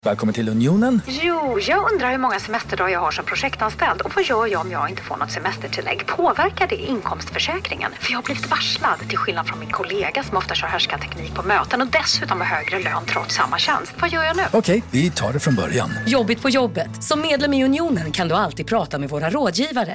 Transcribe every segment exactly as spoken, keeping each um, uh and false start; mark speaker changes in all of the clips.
Speaker 1: Välkommen till Unionen.
Speaker 2: Jo, jag undrar hur många semesterdagar jag har som projektanställd. Och vad gör jag om jag inte får något semestertillägg? Påverkar det inkomstförsäkringen? För jag har blivit varslad, till skillnad från min kollega som ofta kör härskarteknik på möten och dessutom har högre lön trots samma tjänst. Vad gör jag nu?
Speaker 1: Okej, vi tar det från början.
Speaker 3: Jobbigt på jobbet. Som medlem i Unionen kan du alltid prata med våra rådgivare.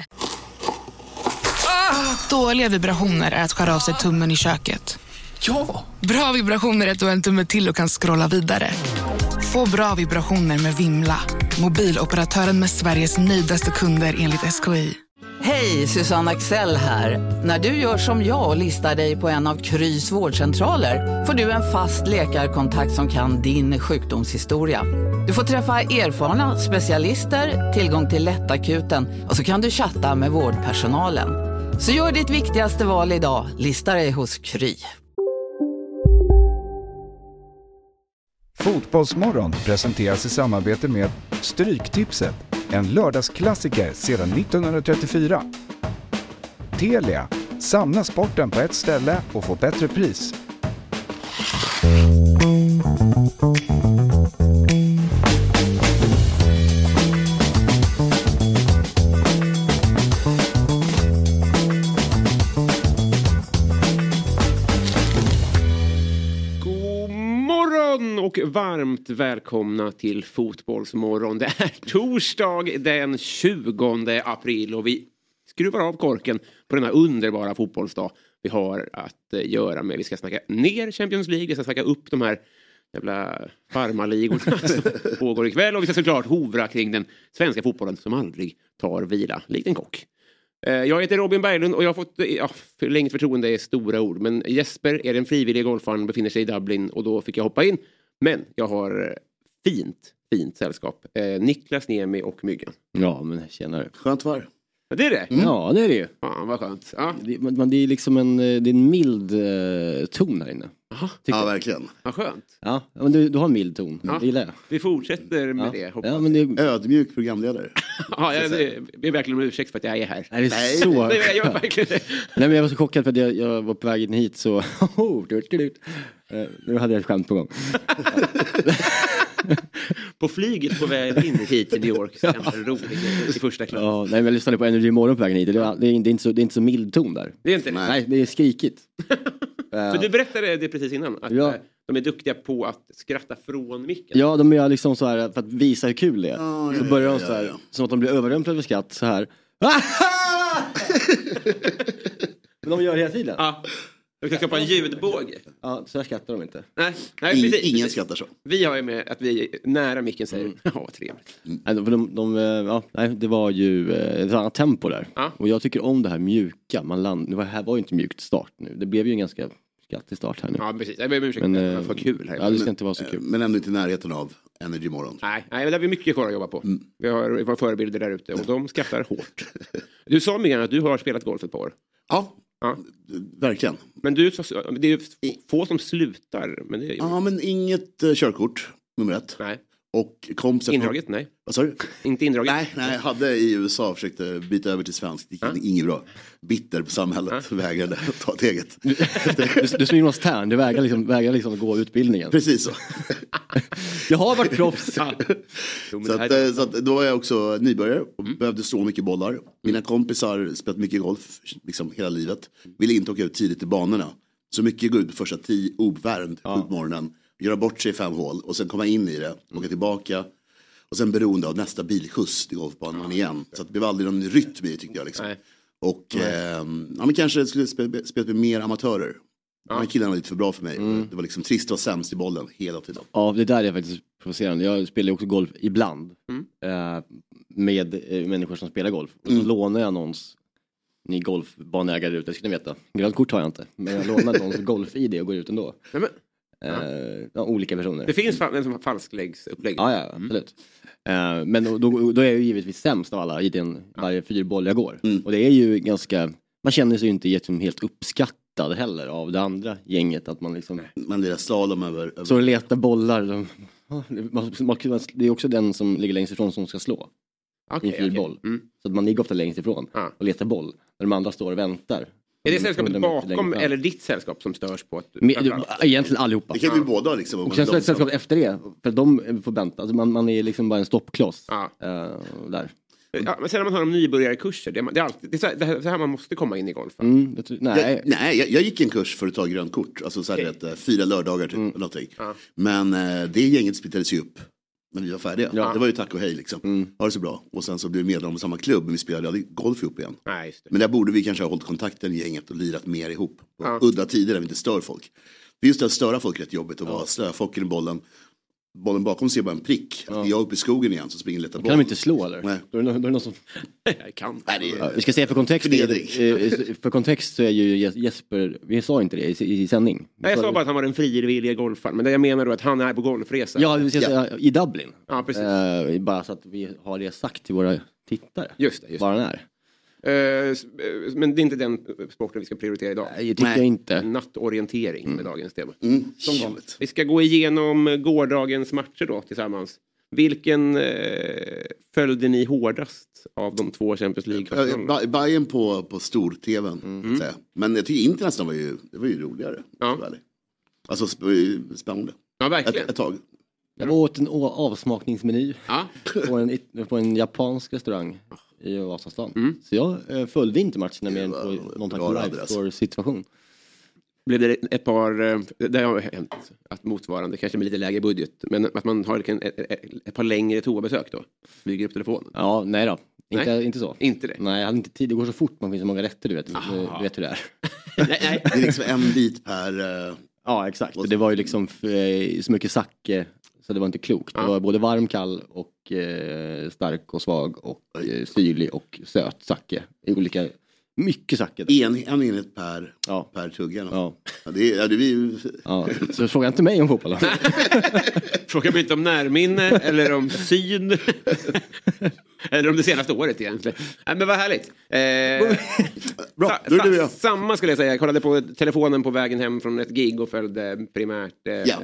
Speaker 4: Ah, dåliga vibrationer är att skära av sig tummen i köket.
Speaker 1: Ja!
Speaker 4: Bra vibrationer är att du har en tumme till och kan scrolla vidare. Få bra vibrationer med Vimla. Mobiloperatören med Sveriges nöjdaste kunder enligt S K I.
Speaker 5: Hej, Susanne Axel här. När du gör som jag och listar dig på en av Krys vårdcentraler får du en fast läkarkontakt som kan din sjukdomshistoria. Du får träffa erfarna specialister, tillgång till lättakuten och så kan du chatta med vårdpersonalen. Så gör ditt viktigaste val idag, lista dig hos Kry.
Speaker 6: Fotbollsmorgon presenteras i samarbete med Stryktipset, en lördagsklassiker sedan nittonhundratrettiofyra. Telia, samla sporten på ett ställe och få bättre pris.
Speaker 7: Och varmt välkomna till Fotbollsmorgon. Det är torsdag den tjugonde april och vi skruvar av korken på denna underbara fotbollsdag vi har att göra med. Vi ska snacka ner Champions League, vi ska snacka upp de här jävla farmaligorna som pågår ikväll och vi ska såklart hovra kring den svenska fotbollen som aldrig tar vila, likt en kock. Jag heter Robin Berglund och jag har fått, ja, förlängt förtroende är stora ord, men Jesper är den frivilliga golfaren, befinner sig i Dublin och då fick jag hoppa in. Men jag har fint, fint sällskap. Eh, Niklas, Niemi och Myggen.
Speaker 8: Ja, men tjänare.
Speaker 9: Skönt var.
Speaker 7: Ja, det är det?
Speaker 8: Mm. Ja, det är det ju.
Speaker 7: Fan, vad skönt. Ja.
Speaker 8: Det, man, det är liksom en, det är en mild eh, ton här inne.
Speaker 7: Aha.
Speaker 9: Ja, verkligen.
Speaker 7: Vad skönt.
Speaker 8: Ja, men du, du har en mild ton.
Speaker 7: Ja.
Speaker 8: Det gillar jag.
Speaker 7: Vi fortsätter med
Speaker 8: ja.
Speaker 7: det. Hoppas.
Speaker 8: Ja, men det...
Speaker 9: Ödmjuk programledare.
Speaker 7: Ja, jag ber verkligen om ursäkt för att jag är här.
Speaker 8: Nej, det är så...
Speaker 7: Nej, jag gör verkligen det.
Speaker 8: Nej, men jag var så chockad för att jag, jag var på väg in hit så... Nu hade jag ett skämt på gång.
Speaker 7: På flyget på väg in hit till New York så är det roligt i första klass.
Speaker 8: Ja, nej, men jag lyssnade på Energy Morgon på vägen hit. Det är, det, är, det, är inte så, det är inte så mild ton där.
Speaker 7: Det är inte det?
Speaker 8: Nej, det är skrikigt.
Speaker 7: För du berättade det precis innan. Att
Speaker 8: ja.
Speaker 7: de är duktiga på att skratta från micken.
Speaker 8: Ja, de är liksom så här för att visa hur kul det är.
Speaker 9: Oh,
Speaker 8: så
Speaker 9: ja,
Speaker 8: börjar
Speaker 9: ja,
Speaker 8: de så här,
Speaker 9: ja, ja.
Speaker 8: som att de blir överrumplade av skratt så här. Men de gör det hela tiden.
Speaker 7: Ja. Du kan skapa en ljudbåge.
Speaker 8: Ja, så här skrattar de inte.
Speaker 7: Nej, nej
Speaker 9: Ingen,
Speaker 7: precis.
Speaker 9: ingen skrattar så.
Speaker 7: Vi har ju med att vi är nära micken säger mm. ja, trevligt.
Speaker 8: Mm. Nej, de, de, de, ja, nej, det var ju ett annat tempo där.
Speaker 7: Ja.
Speaker 8: Och jag tycker om det här mjuka. Man land, det här var ju inte mjukt start nu. Det blev ju en ganska skrattig start här nu.
Speaker 7: Ja, precis. Jag ber om ursäkt.
Speaker 8: Men,
Speaker 7: det var kul här.
Speaker 8: Ja, det ska
Speaker 9: men,
Speaker 8: inte vara så kul.
Speaker 9: Men ändå inte i närheten av Energy Morgon.
Speaker 7: Nej, nej, det har vi mycket kvar att jobba på. Mm. Vi har våra förebilder där ute och de skrattar hårt. Du sa Mikael att du har spelat golf ett par år.
Speaker 9: Ja, ja. Verkligen.
Speaker 7: Men du, det är ju få som slutar. Men det är ju...
Speaker 9: Ja, men inget uh, körkort, nummer ett.
Speaker 7: Nej.
Speaker 9: Och kompisar...
Speaker 7: Indraget, nej.
Speaker 9: Vad sa du?
Speaker 7: Inte indraget.
Speaker 9: Nej, nej, jag hade i U S A försökte byta över till svensk. Det gick ja. inget bra. Bitter på samhället, ja. vägrade ta ett eget.
Speaker 8: Du, du, du som Jonas Tern, du vägrar liksom, vägrar liksom gå utbildningen.
Speaker 9: Precis så.
Speaker 8: Jag har varit proffs.
Speaker 7: Ja.
Speaker 9: Jo, så, att, så att, då var jag också nybörjare och mm. behövde slå mycket bollar. Mina kompisar spelat mycket golf liksom hela livet. Ville inte åka ut tidigt i banorna. Så mycket gå ut på första tio, uppvärmd, ja. sju på morgonen. Göra bort sig i fem hål och sen komma in i det, åka mm. tillbaka. Och sen beroende av nästa bilskjuts till golfbanan mm. igen. Så att det blev aldrig någon rytm i tyckte jag liksom. Nej. Och eh, ja, men kanske skulle spela spela med mer amatörer. Ja. Den killarna var lite för bra för mig. Mm. Det var liksom trist att vara sämst i bollen hela tiden.
Speaker 8: Ja, det där är faktiskt provocerande. Jag spelar också golf ibland. Mm. Eh, med eh, människor som spelar golf. Och så mm. lånar jag någons, ni golfbanägare ute, ska ni veta. Grönt kort har jag inte. Men jag lånar någons golf-I D och går ut ändå. Nej, men... Ja. Uh, ja, olika personer.
Speaker 7: Det finns fa- en falskläggsupplägg.
Speaker 8: Ja, ja, absolut. Mm. Uh, men då, då, då är jag ju givetvis sämst av alla i den varje fyrboll jag går. Mm. Och det är ju ganska, man känner sig ju inte jätte, helt uppskattad heller av det andra gänget. Att man liksom...
Speaker 9: Man lirar slalom över... över...
Speaker 8: Så letar bollar. De, man, man, det är också den som ligger längst ifrån som ska slå. Okay, i en fyrboll. Okay. Mm. Så att man ligger ofta längst ifrån ah. och letar boll. När de andra står och väntar.
Speaker 7: Är det sällskapet bakom eller ditt sällskap som störs på? Att,
Speaker 8: Med, egentligen allihopa.
Speaker 9: Det kan vi båda liksom.
Speaker 8: Och sen sällskapet efter det. För de får vänta. Alltså man, man är liksom bara en stoppkloss.
Speaker 7: Ja.
Speaker 8: Uh, där.
Speaker 7: Ja, men sen när man hör om nybörjarkurser, det är, det är alltid det är så, det här, så här man måste komma in i golf.
Speaker 8: Mm, jag tror, nej,
Speaker 9: jag, nej jag, jag gick en kurs för att ta grönt kort. Alltså så här okay. ett, fyra lördagar typ. Mm. Någonting. Ja. Men eh, det gänget splittrades ju upp. Men vi var färdiga. Ja. Det var ju tack och hej liksom. Mm. Ha det så bra. Och sen så blev vi medlemmar i samma klubb. Men vi spelade aldrig golf ihop igen.
Speaker 7: Nej, just det.
Speaker 9: Men där borde vi kanske ha hållit kontakten i gänget och lirat mer ihop. Ja. Udda tider där vi inte stör folk. För just att störa folk rätt jobbigt och ja. vara slöfocken i bollen. Bollen bakom ser bara en prick. Ja. Jag är uppe i skogen igen så springer lite boll.
Speaker 8: Kan de inte slå eller?
Speaker 9: Nej.
Speaker 8: Då är det, då är det någon som...
Speaker 7: Jag kan.
Speaker 9: Nej, det är...
Speaker 8: ja, vi ska säga för kontext. För kontext så är ju Jesper, vi sa inte det i, i sändning.
Speaker 7: Nej, jag sa bara att han var en frivillig golfare. Men det jag menar då att han är på golfresa.
Speaker 8: Ja, vi ska säga, ja. i Dublin.
Speaker 7: Ja, precis.
Speaker 8: Uh, bara så att vi har det sagt till våra tittare.
Speaker 7: Just det. Just
Speaker 8: var han är.
Speaker 7: Uh, men det är inte den sporten vi ska prioritera idag.
Speaker 8: Nej, jag tycker Nej. inte.
Speaker 7: Nattorientering
Speaker 8: mm.
Speaker 7: med dagens tema.
Speaker 9: Mm. Som vanligt.
Speaker 7: Vi ska gå igenom gårdagens matcher då tillsammans. Vilken eh, följde ni hårdast av de två Champions League?
Speaker 9: Uh, Bayern på, på stor-tvn. Mm. Men jag tycker inte nästan var ju, det var ju roligare.
Speaker 7: Ja.
Speaker 9: Alltså spännande.
Speaker 7: Ja, verkligen.
Speaker 9: Ett, ett tag.
Speaker 8: Jag åt en avsmakningsmeny
Speaker 7: ja.
Speaker 8: på, en, på en japansk restaurang i Vasastan. Mm. Så jag eh, följde inte matcherna mer än på någon tack live situation.
Speaker 7: Blev det ett par, det har hänt att motsvarande, kanske med lite lägre budget, men att man har ett, ett, ett par längre toabesök då? Flyger upp telefonen?
Speaker 8: Ja, nej då. Inte,
Speaker 7: nej.
Speaker 8: inte så.
Speaker 7: Inte det?
Speaker 8: Nej, jag hade inte tid. Det går så fort, man finns så många rätter, du vet. Du vet hur det är.
Speaker 7: nej, nej.
Speaker 9: Det är liksom en bit per... Uh...
Speaker 8: Ja, exakt. Och det var ju liksom för, så mycket sake, så det var inte klokt. Ja. Det var både varm, kall och eh, stark och svag och eh, syrlig och söt sake. I olika... Mycket sake.
Speaker 9: En, en enhet per,
Speaker 8: ja.
Speaker 9: per tugga.
Speaker 8: Ja.
Speaker 9: Ja, det är, ja, det är...
Speaker 8: ja. Så fråga inte mig om fotboll.
Speaker 7: Fråga mig inte om närminne eller om syn. Eller om det senaste året egentligen. Nej, men vad härligt. Eh,
Speaker 9: Bra, då är det jag.
Speaker 7: Samma skulle jag säga. Jag kollade på telefonen på vägen hem från ett gig och följde primärt eh,
Speaker 9: ja.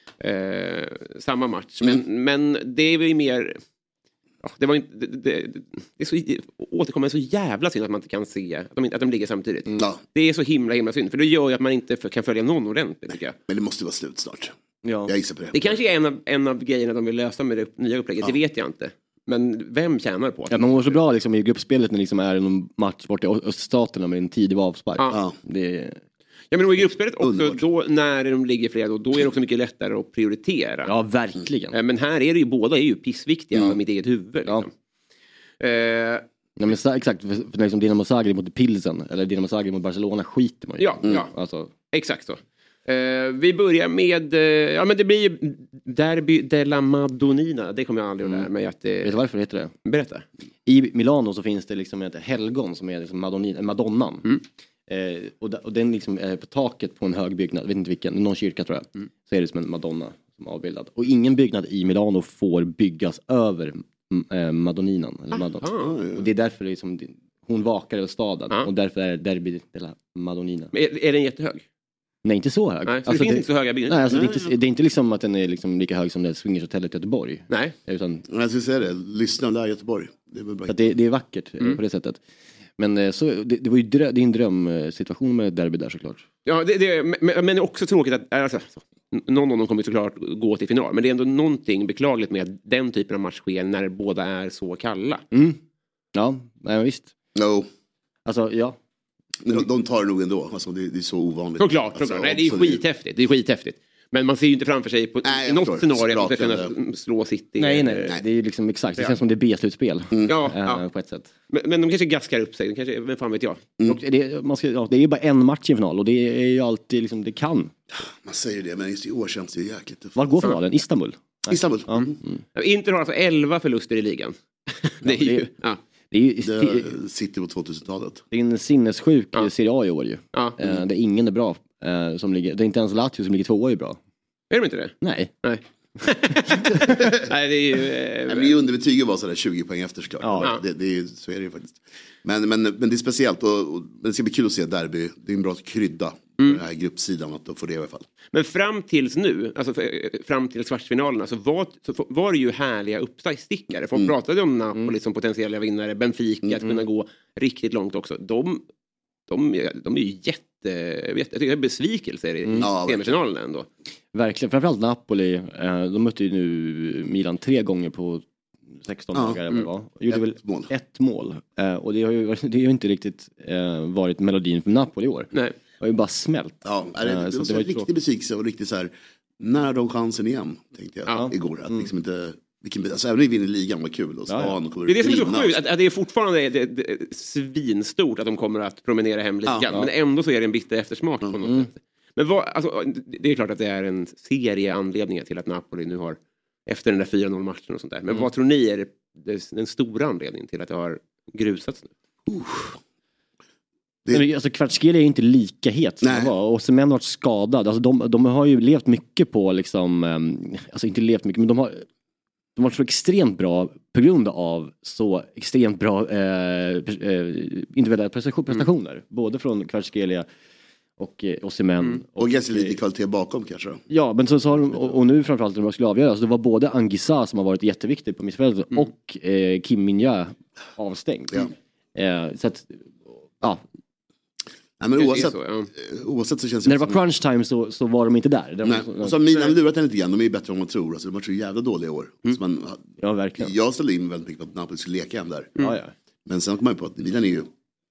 Speaker 7: eh, samma match. Men, mm. men det är ju mer... Ja, det var inte det, det, det är så återkommande så jävla synd att man inte kan se att de, att de ligger samtidigt.
Speaker 9: Mm. Ja.
Speaker 7: Det är så himla himla synd för det gör ju att man inte för, kan följa någon ordentligt tycker jag.
Speaker 9: Men det måste vara slut snart.
Speaker 8: Ja.
Speaker 9: Jag gissar på det.
Speaker 7: Det kanske är en av, en av grejerna de vill lösa med det nya upplägget. Ja. Det vet jag inte. Men vem tjänar på det?
Speaker 8: Ja, man mår så bra liksom, i gruppspelet när det liksom är en match bort i öststaterna med en tidig avspark.
Speaker 7: Ja.
Speaker 8: Ja. Det
Speaker 7: Ja, men i gruppspelet också, då, när de ligger flera, då, då är det också mycket lättare att prioritera.
Speaker 8: Ja, verkligen.
Speaker 7: Men här är det ju, båda är ju pissviktiga mm. av mitt eget huvud. Liksom.
Speaker 8: Ja.
Speaker 7: Eh,
Speaker 8: Ja, men exakt, för, för liksom Dinamo Zagreb mot Pilsen eller Dinamo Zagreb mot Barcelona skiter man ju.
Speaker 7: Ja, mm. ja.
Speaker 8: Alltså.
Speaker 7: Exakt så. Uh, vi börjar med, uh, ja men det blir ju Derby della Madonnina, det kommer jag aldrig att lära mig att det...
Speaker 8: Vet du varför det heter det?
Speaker 7: Berätta.
Speaker 8: I Milano så finns det liksom ett helgon som är liksom Madonnina, Madonnan. Mm. Uh, och, och den liksom är på taket på en hög byggnad, jag vet inte vilken, någon kyrka tror jag. Mm. Så är det som en Madonna som är avbildad. Och ingen byggnad i Milano får byggas över äh, Madonninan. Eller Madonna. Och det är därför det är som, hon vakar över staden. Ah. Och därför är det Derby della Madonnina.
Speaker 7: Men är, är den jättehög?
Speaker 8: Nej, inte så hög.
Speaker 7: Nej, så
Speaker 8: alltså,
Speaker 7: det finns
Speaker 8: det,
Speaker 7: inte så höga byggnader?
Speaker 8: Nej, alltså, det, är inte, det är inte liksom att den är liksom lika hög som det Swingershotellet i Göteborg.
Speaker 7: Nej.
Speaker 8: Utan,
Speaker 9: jag skulle säga det, lyssna där i Göteborg. Det är, bra.
Speaker 8: Det, det är vackert mm. på det sättet. Men så, det, det var ju drö, det är en drömsituation med derby där såklart.
Speaker 7: Ja, det, det, men, men också tråkigt att alltså, någon av dem kommer såklart gå till final. Men det är ändå någonting beklagligt med att den typen av match sker när båda är så kalla.
Speaker 8: Mm. Ja, nej, visst.
Speaker 9: No.
Speaker 8: Alltså, ja.
Speaker 9: De, de tar det nog ändå. Alltså, det, det är så ovanligt.
Speaker 7: Såklart, såklart. Alltså, nej, det är skithäftigt. Det är skithäftigt. Men man ser ju inte framför sig på nej, något scenario att kunna slå City.
Speaker 8: Nej, nej, nej. Det är ju liksom exakt. Det känns som det är B-slutspel.
Speaker 7: Mm. Ja,
Speaker 8: äh,
Speaker 7: ja.
Speaker 8: På ett sätt.
Speaker 7: Men, men de kanske gaskar upp sig. De kanske, vem fan vet jag.
Speaker 8: Mm. Och det, man ska, ja, det är ju bara en match i final. Och det är ju alltid liksom, det kan.
Speaker 9: Man säger det, men just i år känns det jäkligt.
Speaker 8: Var går finalen? Istanbul?
Speaker 9: Nej. Istanbul.
Speaker 8: Ja. Mm.
Speaker 7: Inter har alltså elva förluster i ligan. det är ju... Ja.
Speaker 9: Det är ju det sitter på tvåtusentalet.
Speaker 8: Det är en sinnessjuk ja. Serie A i år ju.
Speaker 7: Ja.
Speaker 8: Mm. Där ingen är bra. Som ligger, det är inte ens Lazio som ligger tvåa är bra.
Speaker 7: Är de inte det?
Speaker 8: Nej.
Speaker 7: Nej. Nej, det är ju... Eh,
Speaker 9: Nej, men det är underbetyg att vara sådär tjugo poäng efter såklart.
Speaker 7: Ja.
Speaker 9: Det, det är, så är det ju faktiskt. Men, men, men det är speciellt och, och det ska bli kul att se derby. Det är en bra krydda mm. på den här gruppsidan att få det i alla fall. Men
Speaker 7: fram tills nu, alltså fram till kvartsfinalerna så var, så var det ju härliga uppstickare. Folk mm. pratade om Napoli mm. som potentiella vinnare, Benfica mm. att kunna gå riktigt långt också. De de, de är ju jätte, jag vet, jag tycker det är besvikelser i mm. semifinalen ändå.
Speaker 8: Verkligen, framförallt Napoli. De mötte ju nu Milan tre gånger på sexton ja. dagar. Mm. Va? Gjorde ett väl mål. Ett mål. Och det har ju, det har ju inte riktigt varit melodin för Napoli i år.
Speaker 7: Nej.
Speaker 8: Det har ju bara smält.
Speaker 9: Ja, det, det, det, så det var en riktig besvikelse och riktigt så här, när har de chansen igen, tänkte jag ja. igår. Att mm. liksom inte... Vilken, alltså, även om vi vinner ligan var kul. Och så, ja, ja.
Speaker 7: Det är det som är så sjukt. Att, att det är fortfarande det, det, det, svinstort att de kommer att promenera hem ligan. Ja, ja. Men ändå så är det en bitter eftersmak mm. på något sätt. Men vad, alltså, det är klart att det är en serie anledningar till att Napoli nu har efter den där fyra noll matchen och sånt där. Men mm. vad tror ni är det, det, den stora anledningen till att det har grusats nu? Uh.
Speaker 8: Det... Men, alltså, Kvaratskhelia är inte lika het som han var. Och Semen har varit skadad. Alltså, de, de har ju levt mycket på liksom, um, alltså inte levt mycket, men de har de har varit så extremt bra på grund av så extremt bra eh, eh, individuella prestationer. Mm. Både från Kvaratskhelia och eh, Osimhen. Mm.
Speaker 9: Och, och ganska lite kvalitet bakom kanske.
Speaker 8: Ja, men så, så har de, och, och nu framförallt när de skulle avgöra. Så det var både Anguissa som har varit jätteviktig på mittfältet mm. och eh, Kim Min-jae avstängd.
Speaker 9: Ja.
Speaker 8: Eh, så att, ja.
Speaker 9: Nej, men oavsett, så, ja. oavsett så känns det
Speaker 8: när det var crunch time så, så var de inte där. De
Speaker 9: Nej, så, och så har Milan lurat en lite grann. De är ju bättre än man tror. Alltså, de har varit så jävla dåliga i år. Mm. Så man,
Speaker 8: ja, verkligen.
Speaker 9: Jag ställde in väldigt mycket på att Napoli skulle leka hem där.
Speaker 8: Mm. Ja, ja.
Speaker 9: Men sen kom man ju på att Milan är ju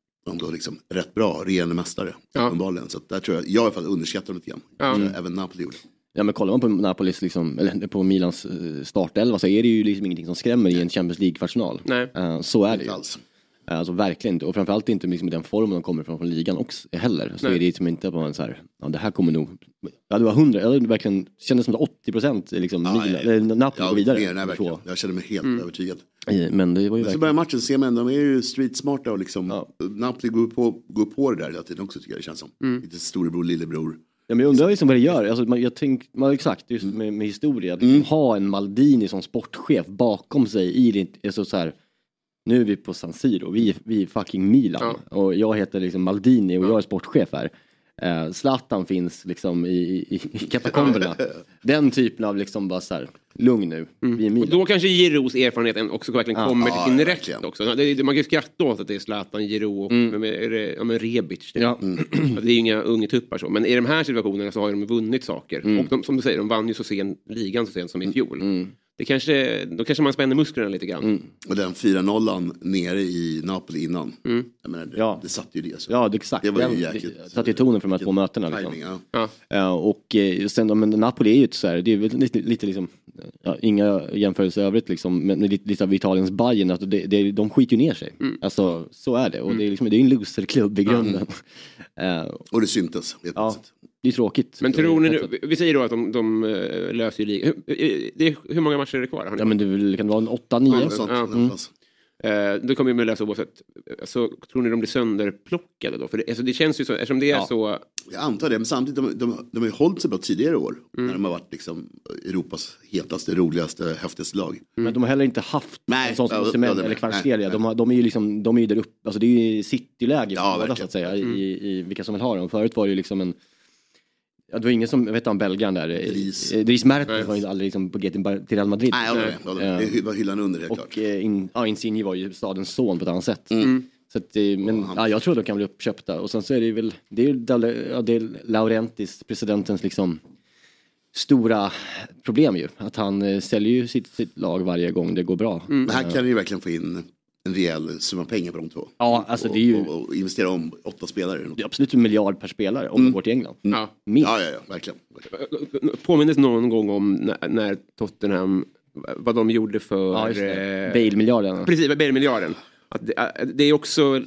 Speaker 9: de liksom rätt bra, regerande mästare. Ja. Så där tror jag, jag i alla fall underskattar lite grann. Ja. Mm. Även Napoli gjorde.
Speaker 8: Ja, men kollar man på Napolis liksom, eller på Milans startelva så är det ju liksom ingenting som skrämmer i en Champions League-kvartsfinal.
Speaker 7: Nej.
Speaker 8: Uh, så är det ju.
Speaker 9: Alls.
Speaker 8: Alltså verkligen, och framförallt inte liksom i den formen de kommer från, från ligan också heller. Så Nej. är det liksom inte på en så här, ja det här kommer nog, ja det var hundra, jag verkligen kändes som att åttio procent liksom
Speaker 9: ja,
Speaker 8: Milan, eller Napoli
Speaker 9: ja,
Speaker 8: går vidare.
Speaker 9: Mer, nej, verkligen. Jag känner mig helt mm. övertygad.
Speaker 8: Men det var ju
Speaker 9: men så börjar matchen se, men de är ju streetsmarta och liksom, ja. Napoli går på, går på det där hela tiden också tycker jag det känns som. Mm. Lite storebror, lillebror.
Speaker 8: Ja, men jag undrar liksom vad det gör. Alltså, man, jag tänk, man, exakt, just med, med historia. Mm. Ha en Maldini som sportchef bakom sig i det, alltså, så här. Nu är vi på San Siro, vi, vi är fucking Milan. Ja. Och jag heter liksom Maldini och ja. jag är sportchef här. Uh, Zlatan finns liksom i, i, i katakomberna. Den typen av liksom bara så här, lugn nu, mm. vi är Milan.
Speaker 7: Och då kanske Giroux erfarenheten också verkligen ja. kommer till sin ja, rätt också. Det, det, man kan ju skratta åt att det är Zlatan, Giroux och mm. med, med, ja, med Rebic. Det, ja. mm. det är ju inga unga tuppar så. Men i de här situationerna så har de vunnit saker. Mm. Och de, som du säger, de vann ju så sen ligan så sent som i fjol. Mm. Det kanske, då kanske man spänner musklerna lite grann. Mm.
Speaker 9: Och den fyra nollan nere i Napoli innan. Mm. Jag menar, det,
Speaker 8: ja.
Speaker 9: det satt ju det. Så.
Speaker 8: Ja, det, exakt.
Speaker 9: Det var ju
Speaker 8: den,
Speaker 9: jäkligt.
Speaker 8: Det satt ju tonen för de här två mötena. Liksom.
Speaker 9: Timing, ja.
Speaker 8: Ja. Uh, och uh, sen, men Napoli är ju så här, det är väl lite, lite liksom, ja, inga jämförelser övrigt liksom, men lite, lite av Italiens Bayern, att det, det, de skiter ju ner sig. Mm. Alltså, så är det. Och mm. det är liksom, det är en loserklubb i grunden. Mm. Uh,
Speaker 9: och det syntes.
Speaker 8: Ja. Det är tråkigt.
Speaker 7: Men tror ni nu, vi säger då att de, de löser ju ligan. Hur, hur många matcher är det kvar?
Speaker 8: Ja, men det kan vara en åtta nio.
Speaker 9: Ja, sånt, ja. Mm.
Speaker 7: Uh, det kommer ju med lösa oavsett. Så tror ni de blir sönderplockade då? För det, alltså det känns ju så, eftersom det är ja. så...
Speaker 9: Jag antar det, men samtidigt de, de, de har ju hållit sig bra tidigare år. Mm. När de har varit liksom Europas hetaste, roligaste, häftigaste lag. Mm.
Speaker 8: Men de har heller inte haft
Speaker 9: nej,
Speaker 8: en sån som
Speaker 9: ja,
Speaker 8: Osimhen
Speaker 9: ja,
Speaker 8: eller Kvaratskhelia. De, de är ju liksom, de är ju där uppe, alltså det är ju cityläge
Speaker 9: ja,
Speaker 8: båda, så att säga, mm. i, i vilka som vill ha dem. Förut var det ju liksom en... Ja, det var ingen som, jag vet inte om belgaren där.
Speaker 9: Dries.
Speaker 8: Dries Mertens var ju aldrig liksom på G till Real Madrid.
Speaker 9: Nej, ja, det, det, det var hyllan under helt
Speaker 8: och,
Speaker 9: klart.
Speaker 8: Och in, ja, Insigne var ju stadens son på ett annat sätt. Mm. Så att, men ja, jag tror att de kan bli uppköpta. Och sen så är det väl, det är ju ja, det är Laurentis, presidentens liksom stora problem ju. Att han eh, säljer ju sitt, sitt lag varje gång det går bra.
Speaker 9: Mm. Men här kan du ju verkligen få in en rejäl summa pengar på de två.
Speaker 8: Ja, alltså det är ju...
Speaker 9: Och, och investera om åtta spelare.
Speaker 8: Det är absolut en miljard per spelare om mm. det går till England.
Speaker 9: Mm. Ja. ja, ja, ja, verkligen.
Speaker 7: Påminnes någon gång om när, när Tottenham, vad de gjorde för...
Speaker 8: Ja, just det. Bale-miljarden.
Speaker 7: Precis, Bale-miljarden. Att det, det är också...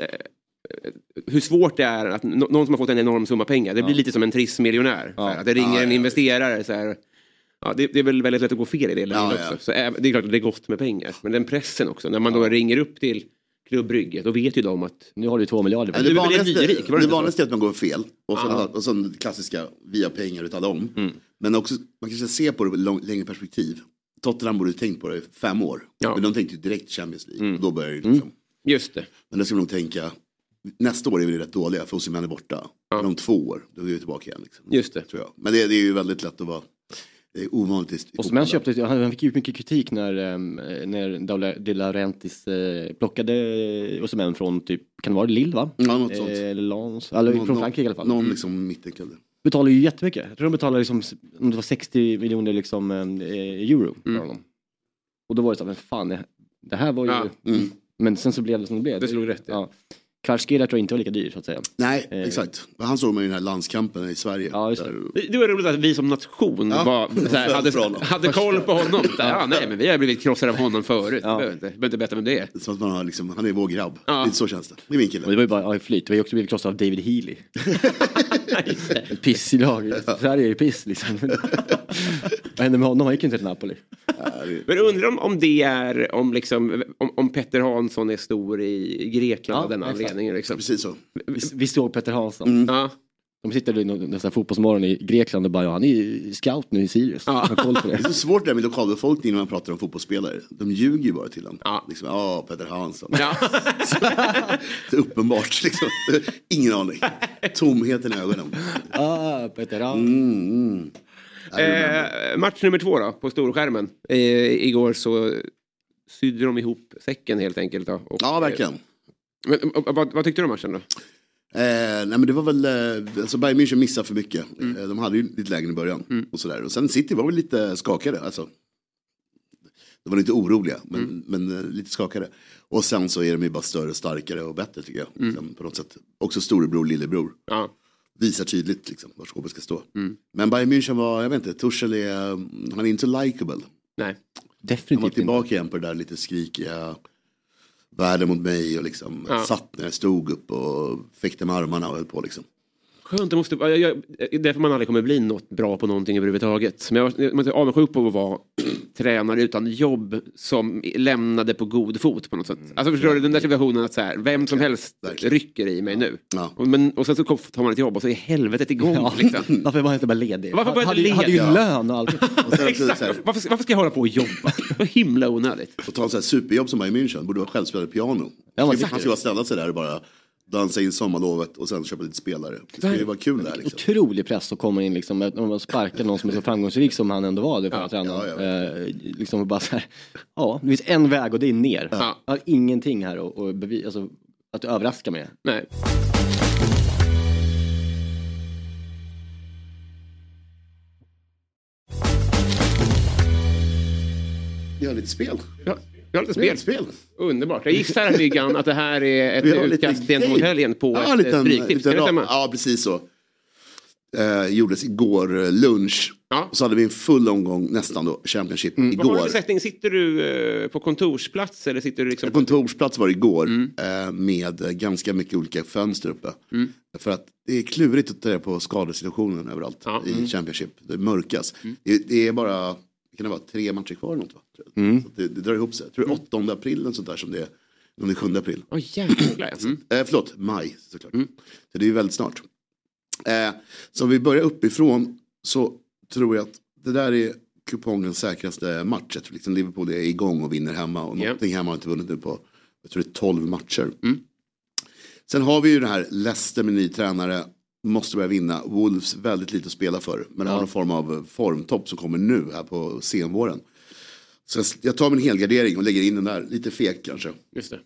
Speaker 7: Hur svårt det är att någon som har fått en enorm summa pengar, det blir ja. lite som en trissmiljonär. Ja. Att det ringer ja, en ja. investerare så här... Ja, det, det är väl väldigt lätt att gå fel i det läget ja, också. Ja. Så är, det är klart att det är gott med pengar. Men den pressen också. När man då ja. ringer upp till klubbrygget, då vet ju de att...
Speaker 8: Nu har du två miljarder.
Speaker 9: Ja, det vanligaste, det rik, det vanligaste är att man går fel. Och så, ja. och så klassiska via pengar utav dem. Mm. Men också, man kanske ser på det lång, längre perspektiv. Tottenham borde tänkt på det i fem år. Ja. Men de tänkte ju direkt Champions League. Mm. Och då börjar det liksom...
Speaker 7: Mm. Just det.
Speaker 9: Men då ska man nog tänka... Nästa år är vi rätt dåliga, för Osimhen är borta. Ja. Men om två år, då är vi tillbaka igen. Liksom.
Speaker 7: Just det.
Speaker 9: Tror jag. Men det, det är ju väldigt lätt att vara... Det är ovanligt.
Speaker 8: Och som han köpte, han fick ju mycket kritik när, när De Laurentiis plockade Osimhen från typ, kan det vara Lille va?
Speaker 9: Ja, något sånt.
Speaker 8: Eller Lens, eller
Speaker 9: någon,
Speaker 8: från Frankrike i alla fall.
Speaker 9: Någon liksom mittenklädd.
Speaker 8: Betalar ju jättemycket. Jag tror de betalar liksom, om det var sextio miljoner liksom, eh, euro för
Speaker 7: mm.
Speaker 8: honom. Och då var det så här, men fan, det, det här var ju...
Speaker 7: Ja.
Speaker 9: Mm.
Speaker 8: Men sen så blev det som det blev.
Speaker 7: Det slog rätt.
Speaker 8: Ja. Kvaratskhelia tror jag inte var lika dyr så att säga.
Speaker 9: Nej,
Speaker 8: eh.
Speaker 9: exakt. Han såg man i den här landskampen i Sverige.
Speaker 8: Ja, just det.
Speaker 7: Det, det var roligt att vi som nation
Speaker 9: ja.
Speaker 7: var, såhär, hade, hade koll på honom. Såhär, ja, nej, men vi har blivit krossade av honom förut. Ja. Behöver inte, inte berätta vem det är.
Speaker 9: Det är som att man har liksom, han är vår grabb.
Speaker 7: Ja.
Speaker 9: Lite så känns det. Det är min kille.
Speaker 8: Och det var ju bara ja, flyt. Vi har också blivit krossade av David Healy. Piss i lag. Sverige är ju piss liksom. Vad hände med honom? Han gick inte till Napoli.
Speaker 7: Men undrar om, om det är om, liksom, om, om Petter Hansson är stor i Grekland
Speaker 8: ja,
Speaker 7: av den anledningen. Liksom.
Speaker 9: Precis så.
Speaker 8: Vi, vi såg Petter Hansson.
Speaker 7: Mm. Ja.
Speaker 8: De sitter i nästan fotbollsmorgon i Grekland och bara, ja, han är scout nu i Sirius.
Speaker 7: Ja.
Speaker 8: Det.
Speaker 9: det är så svårt där med lokalbefolkningen när man pratar om fotbollsspelare. De ljuger ju bara till dem.
Speaker 7: Ja,
Speaker 9: liksom, ja Petter Hansson.
Speaker 7: Ja.
Speaker 9: Det är uppenbart liksom. Ingen aning. Tomheten i ögonen.
Speaker 8: Ah, Petter Hansson.
Speaker 9: Mm, mm.
Speaker 7: Eh, match nummer två då, på storskärmen. Eh, igår så sydde de ihop säcken helt enkelt. Då, och,
Speaker 9: ja, verkligen.
Speaker 7: Men, och, vad, vad tyckte du om matchen då?
Speaker 9: Eh, nej men det var väl, eh, alltså Bayern München missade för mycket. Mm. Eh, de hade ju lite lägen i början. Mm. Och sådär. Och sen City var väl lite skakade. Alltså, de var lite oroliga, men, mm. men eh, lite skakade. Och sen så är de ju bara större, starkare och bättre tycker jag. Mm. Liksom, på något sätt. Också storebror, lillebror. Ja. Visar tydligt liksom, var skåpet ska stå. Mm. Men Bayern München var, jag vet inte, Tuchel är, han är inte likable.
Speaker 7: Nej,
Speaker 9: definitivt han var tillbaka inte. Igen på det där lite skrikiga världen mot mig och liksom ja. Satt när jag stod upp och fäckte med armarna och höll på liksom.
Speaker 7: Skönt, det måste, jag, jag, därför man aldrig kommer bli något bra på någonting överhuvudtaget. Men jag, jag måste avundsjuk på att vara tränare utan jobb som lämnade på god fot på något sätt. Mm. Alltså förstår du den där situationen att så här, vem som helst verkligen rycker i mig nu. Ja. Och, men, och sen så tar man ett jobb och så är helvetet igång. Ja. Liksom.
Speaker 8: Varför var jag inte bara ledig?
Speaker 7: Varför var jag inte ledig?
Speaker 8: Hade ju lön och allt.
Speaker 9: Och
Speaker 7: exakt. Varför, varför ska jag hålla på och jobba? Vad himla onödigt.
Speaker 9: Och ta en sån här superjobb som Bayern München borde vara självspelare piano. Ja, man ska bara ställa sig där och bara dansa in sommarlovet och sen köpa lite spelare. Det skulle ju vara kul där liksom.
Speaker 8: Otrolig press att komma in liksom, om man sparkar någon som är så framgångsrik som han ändå var det för
Speaker 9: ja,
Speaker 8: att träna.
Speaker 9: Ja,
Speaker 8: eh, liksom bara så här, ja, det finns en väg och det är ner.
Speaker 7: Ja.
Speaker 8: Jag har ingenting här och, och bevis, alltså, att överraska med.
Speaker 7: Nej.
Speaker 9: Vi har lite spel.
Speaker 7: Ja. Vi har lite spel.
Speaker 9: spel.
Speaker 7: Underbart. Jag gissar Myggan att det här är ett utkast gentemot helgen på
Speaker 9: ja,
Speaker 7: ett
Speaker 9: liten,
Speaker 7: stryktips.
Speaker 9: liten, ja, precis så. Eh, gjordes igår lunch.
Speaker 7: Ja.
Speaker 9: Och så hade vi en full omgång nästan då, Championship
Speaker 7: mm.
Speaker 9: igår.
Speaker 7: Vad har du för sättning? Sitter du eh, på kontorsplats eller sitter du liksom...
Speaker 9: Kontorsplats var det igår
Speaker 7: mm.
Speaker 9: eh, med ganska mycket olika fönster uppe.
Speaker 7: Mm.
Speaker 9: För att det är klurigt att ta på skadesituationen överallt ja. i mm. Championship. Det mörkas. Mm. Det, det är bara... Kan det vara tre matcher kvar eller något, va?
Speaker 8: Mm.
Speaker 9: Så det, det drar ihop sig. Jag tror det är åttonde april och sånt där som det är. Om det är sjunde april.
Speaker 7: Åh oh, jävlar. Mm.
Speaker 9: Eh, förlåt, maj såklart. Mm. Så det är ju väldigt snart. Eh, så om vi börjar uppifrån så tror jag att det där är kupongens säkraste match. Jag tror liksom Liverpool är igång och vinner hemma. Och yeah. någonting hemma har inte vunnit nu på, jag tror det är tolv matcher. Mm. Sen har vi ju det här Leicester med ny tränare. Måste börja vinna. Wolves väldigt lite att spela för. Men ja. har någon form av formtopp som kommer nu här på senvåren. Så jag tar min helgardering och lägger in den där. Lite fek kanske.
Speaker 7: Just det.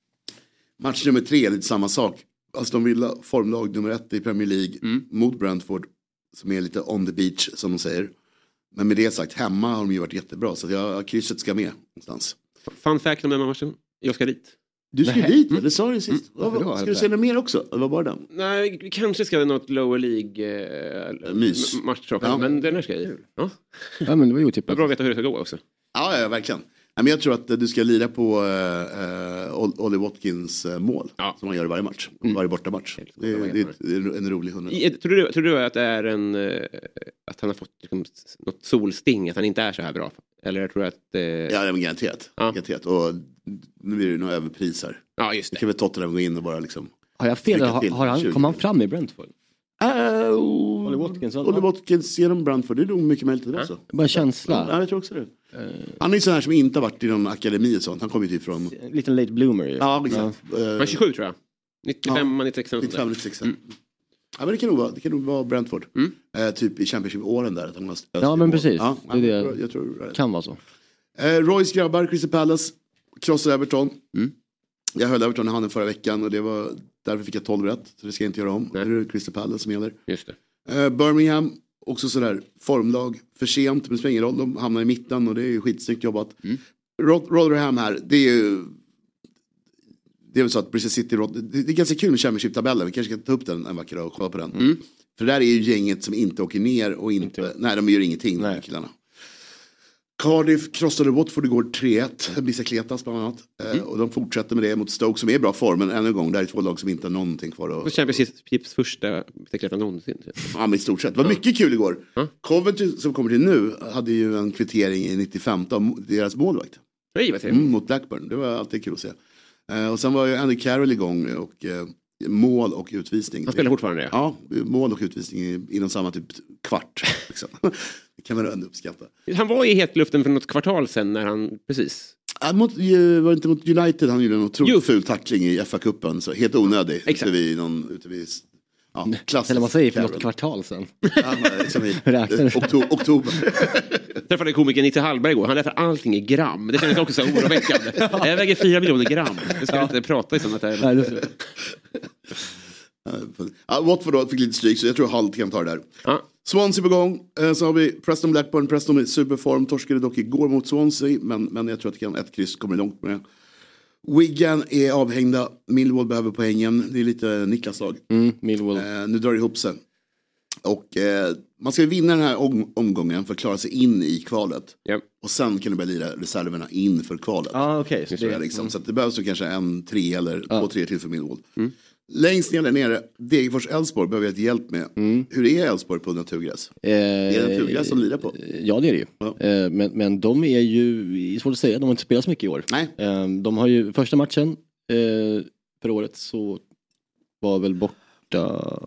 Speaker 9: Match nummer tre, lite samma sak. Aston Villa, formlag nummer ett i Premier League. Mm. Mot Brentford. Som är lite on the beach som de säger. Men med det sagt, hemma har de ju varit jättebra. Så jag, krysset ska med någonstans.
Speaker 7: Fun fact om den här matchen. Jag ska dit.
Speaker 9: Du ska Nej. dit, mm. det sa du sist. Mm. Vad, vad, ska du säga något mer också? Eller var bara den?
Speaker 7: Nej, vi kanske ska ha något lower League eh,
Speaker 9: Mys.
Speaker 7: match. Ja. Men den här ska jag ju. Ja.
Speaker 8: ja, men det var ju otippat.
Speaker 7: Bra att veta hur det ska gå också.
Speaker 9: Ja, ja verkligen. Men jag tror att du ska lira på uh, Ollie Watkins uh, mål. Ja. Som han gör i varje match. Mm. Varje bortamatch. Det, det, det är en rolig hund.
Speaker 7: Tror du, tror du att det är en... Uh, att han har fått liksom, något solsting? Att han inte är så här bra? Eller tror du att... Uh...
Speaker 9: Ja, det är garanterat. Ja. garanterat. Och nu blir det nog överpris här.
Speaker 7: Ja, just det.
Speaker 9: Det kan väl Tottenham gå in och bara liksom...
Speaker 8: Har jag fel? Har, har han, kom han fram i Brentford?
Speaker 9: Uh, Ollie Watkins. Ollie Watkins genom Brentford. Det är nog mycket möjligt det också.
Speaker 8: Uh. Bara känsla.
Speaker 9: Ja, jag tror också det. Uh. Han är ju sån här som inte har varit i någon akademi och sånt. Han kommer ju typ från...
Speaker 8: Lite late bloomer.
Speaker 9: Ja, exakt.
Speaker 7: Uh. Uh. Han är tjugosju tror jag. nittiofem,
Speaker 9: ja.
Speaker 7: nittiosex.
Speaker 9: nittiofem, nittiosex. Mm. Ja, men det kan nog vara, det kan nog vara Brentford.
Speaker 7: Mm.
Speaker 9: Eh, typ i Championship-åren där. Att han har
Speaker 8: ja, men precis.
Speaker 9: Ja,
Speaker 8: det, det
Speaker 9: jag tror, jag tror det
Speaker 8: kan vara så.
Speaker 9: Eh, Royce grabbar, Crystal Palace, krossade Everton.
Speaker 7: Mm.
Speaker 9: Jag höll Everton i handen förra veckan och det var därför fick jag tolv rätt. Så det ska jag inte göra om.
Speaker 7: Nej.
Speaker 9: Det är Crystal Palace som gäller.
Speaker 7: Just det.
Speaker 9: Eh, Birmingham, också sådär formlag. För sent, men det spelar ingen roll. De hamnar i mitten och det är ju skitsnyggt jobbat. Mm. Rot- Rotherham här, det är ju... Det är väl så att Bristol City, det är ganska kul med Championship-tabellen. Vi kanske kan ta upp den en vacker dag och kolla på den.
Speaker 7: Mm.
Speaker 9: För där är ju gänget som inte åker ner och inte... inte. Nej, de gör ingenting, de killarna. Cardiff krossade Watford igår tre ett. Bicicletas bland annat. Mm. Och de fortsätter med det mot Stoke som är i bra form. Men ännu en gång, där är två lag som inte har någonting kvar. Och,
Speaker 7: och Champions första bicicletas någonsin.
Speaker 9: Ja, men i stort sett. Det var ja. mycket kul igår. Mm. Coventry som kommer till nu hade ju en kvittering i nittiofem av deras målvakt.
Speaker 7: Nej, vad
Speaker 9: mm, mot Blackburn. Det var alltid kul att se. Uh, och sen var ju Andy Carroll igång och uh, mål och utvisning.
Speaker 7: Han spelar fortfarande det?
Speaker 9: Ja, mål och utvisning inom samma typ kvart. Liksom. Det kan man ändå uppskatta.
Speaker 7: Han var i hetluften för något kvartal sen när han, precis.
Speaker 9: Ja, mot, var det inte mot United han gjorde en otroligt ful tackling i F A-cupen. Så helt onödig.
Speaker 7: Exakt.
Speaker 9: Ute vid någon, ute vid, ja,
Speaker 8: eller vad säger för något kvartal sen.
Speaker 9: Ja, liksom i oktober. oktober.
Speaker 7: Jag träffade komikern Nisse Hallberg igår. Han lät gram. Det kändes också så också oroväckande. Jag väger fyra miljoner gram. Det ska ja. inte prata i sådana här. Nej,
Speaker 9: ja, Watford då fick lite stryk så jag tror Hull kan ta det där.
Speaker 7: Ja.
Speaker 9: Swansea på gång. Så har vi Preston Blackburn. Preston i superform. Torskade dock igår mot Swansea. Men, men jag tror att det kan, ett kryss kommer långt med det. Wigan är avhängda. Millwall behöver poängen. Det är lite Niklas lag.
Speaker 8: Mm, Millwall.
Speaker 9: Eh, nu drar det ihop sig. Och eh, man ska vinna den här om- omgången för att klara sig in i kvalet.
Speaker 7: Yep.
Speaker 9: Och sen kan du börja lira reserverna in för kvalet.
Speaker 8: Ah, okay. Så,
Speaker 9: det, liksom. mm. så att det behövs så kanske en tre eller ah. två, tre till för Millwall. Mm. Längst ner där nere, Degerfors-Elfsborg behöver jag ett hjälp med. Mm. Hur är Elfsborg på naturgräs? Eh, är det naturgräs som lirar på?
Speaker 8: Ja, det är det ju. Ja. Eh, men, men de är ju, svårt att säga, de har inte spelat så mycket i år.
Speaker 9: Nej.
Speaker 8: Eh, de har ju, första matchen eh, för året så var väl borta,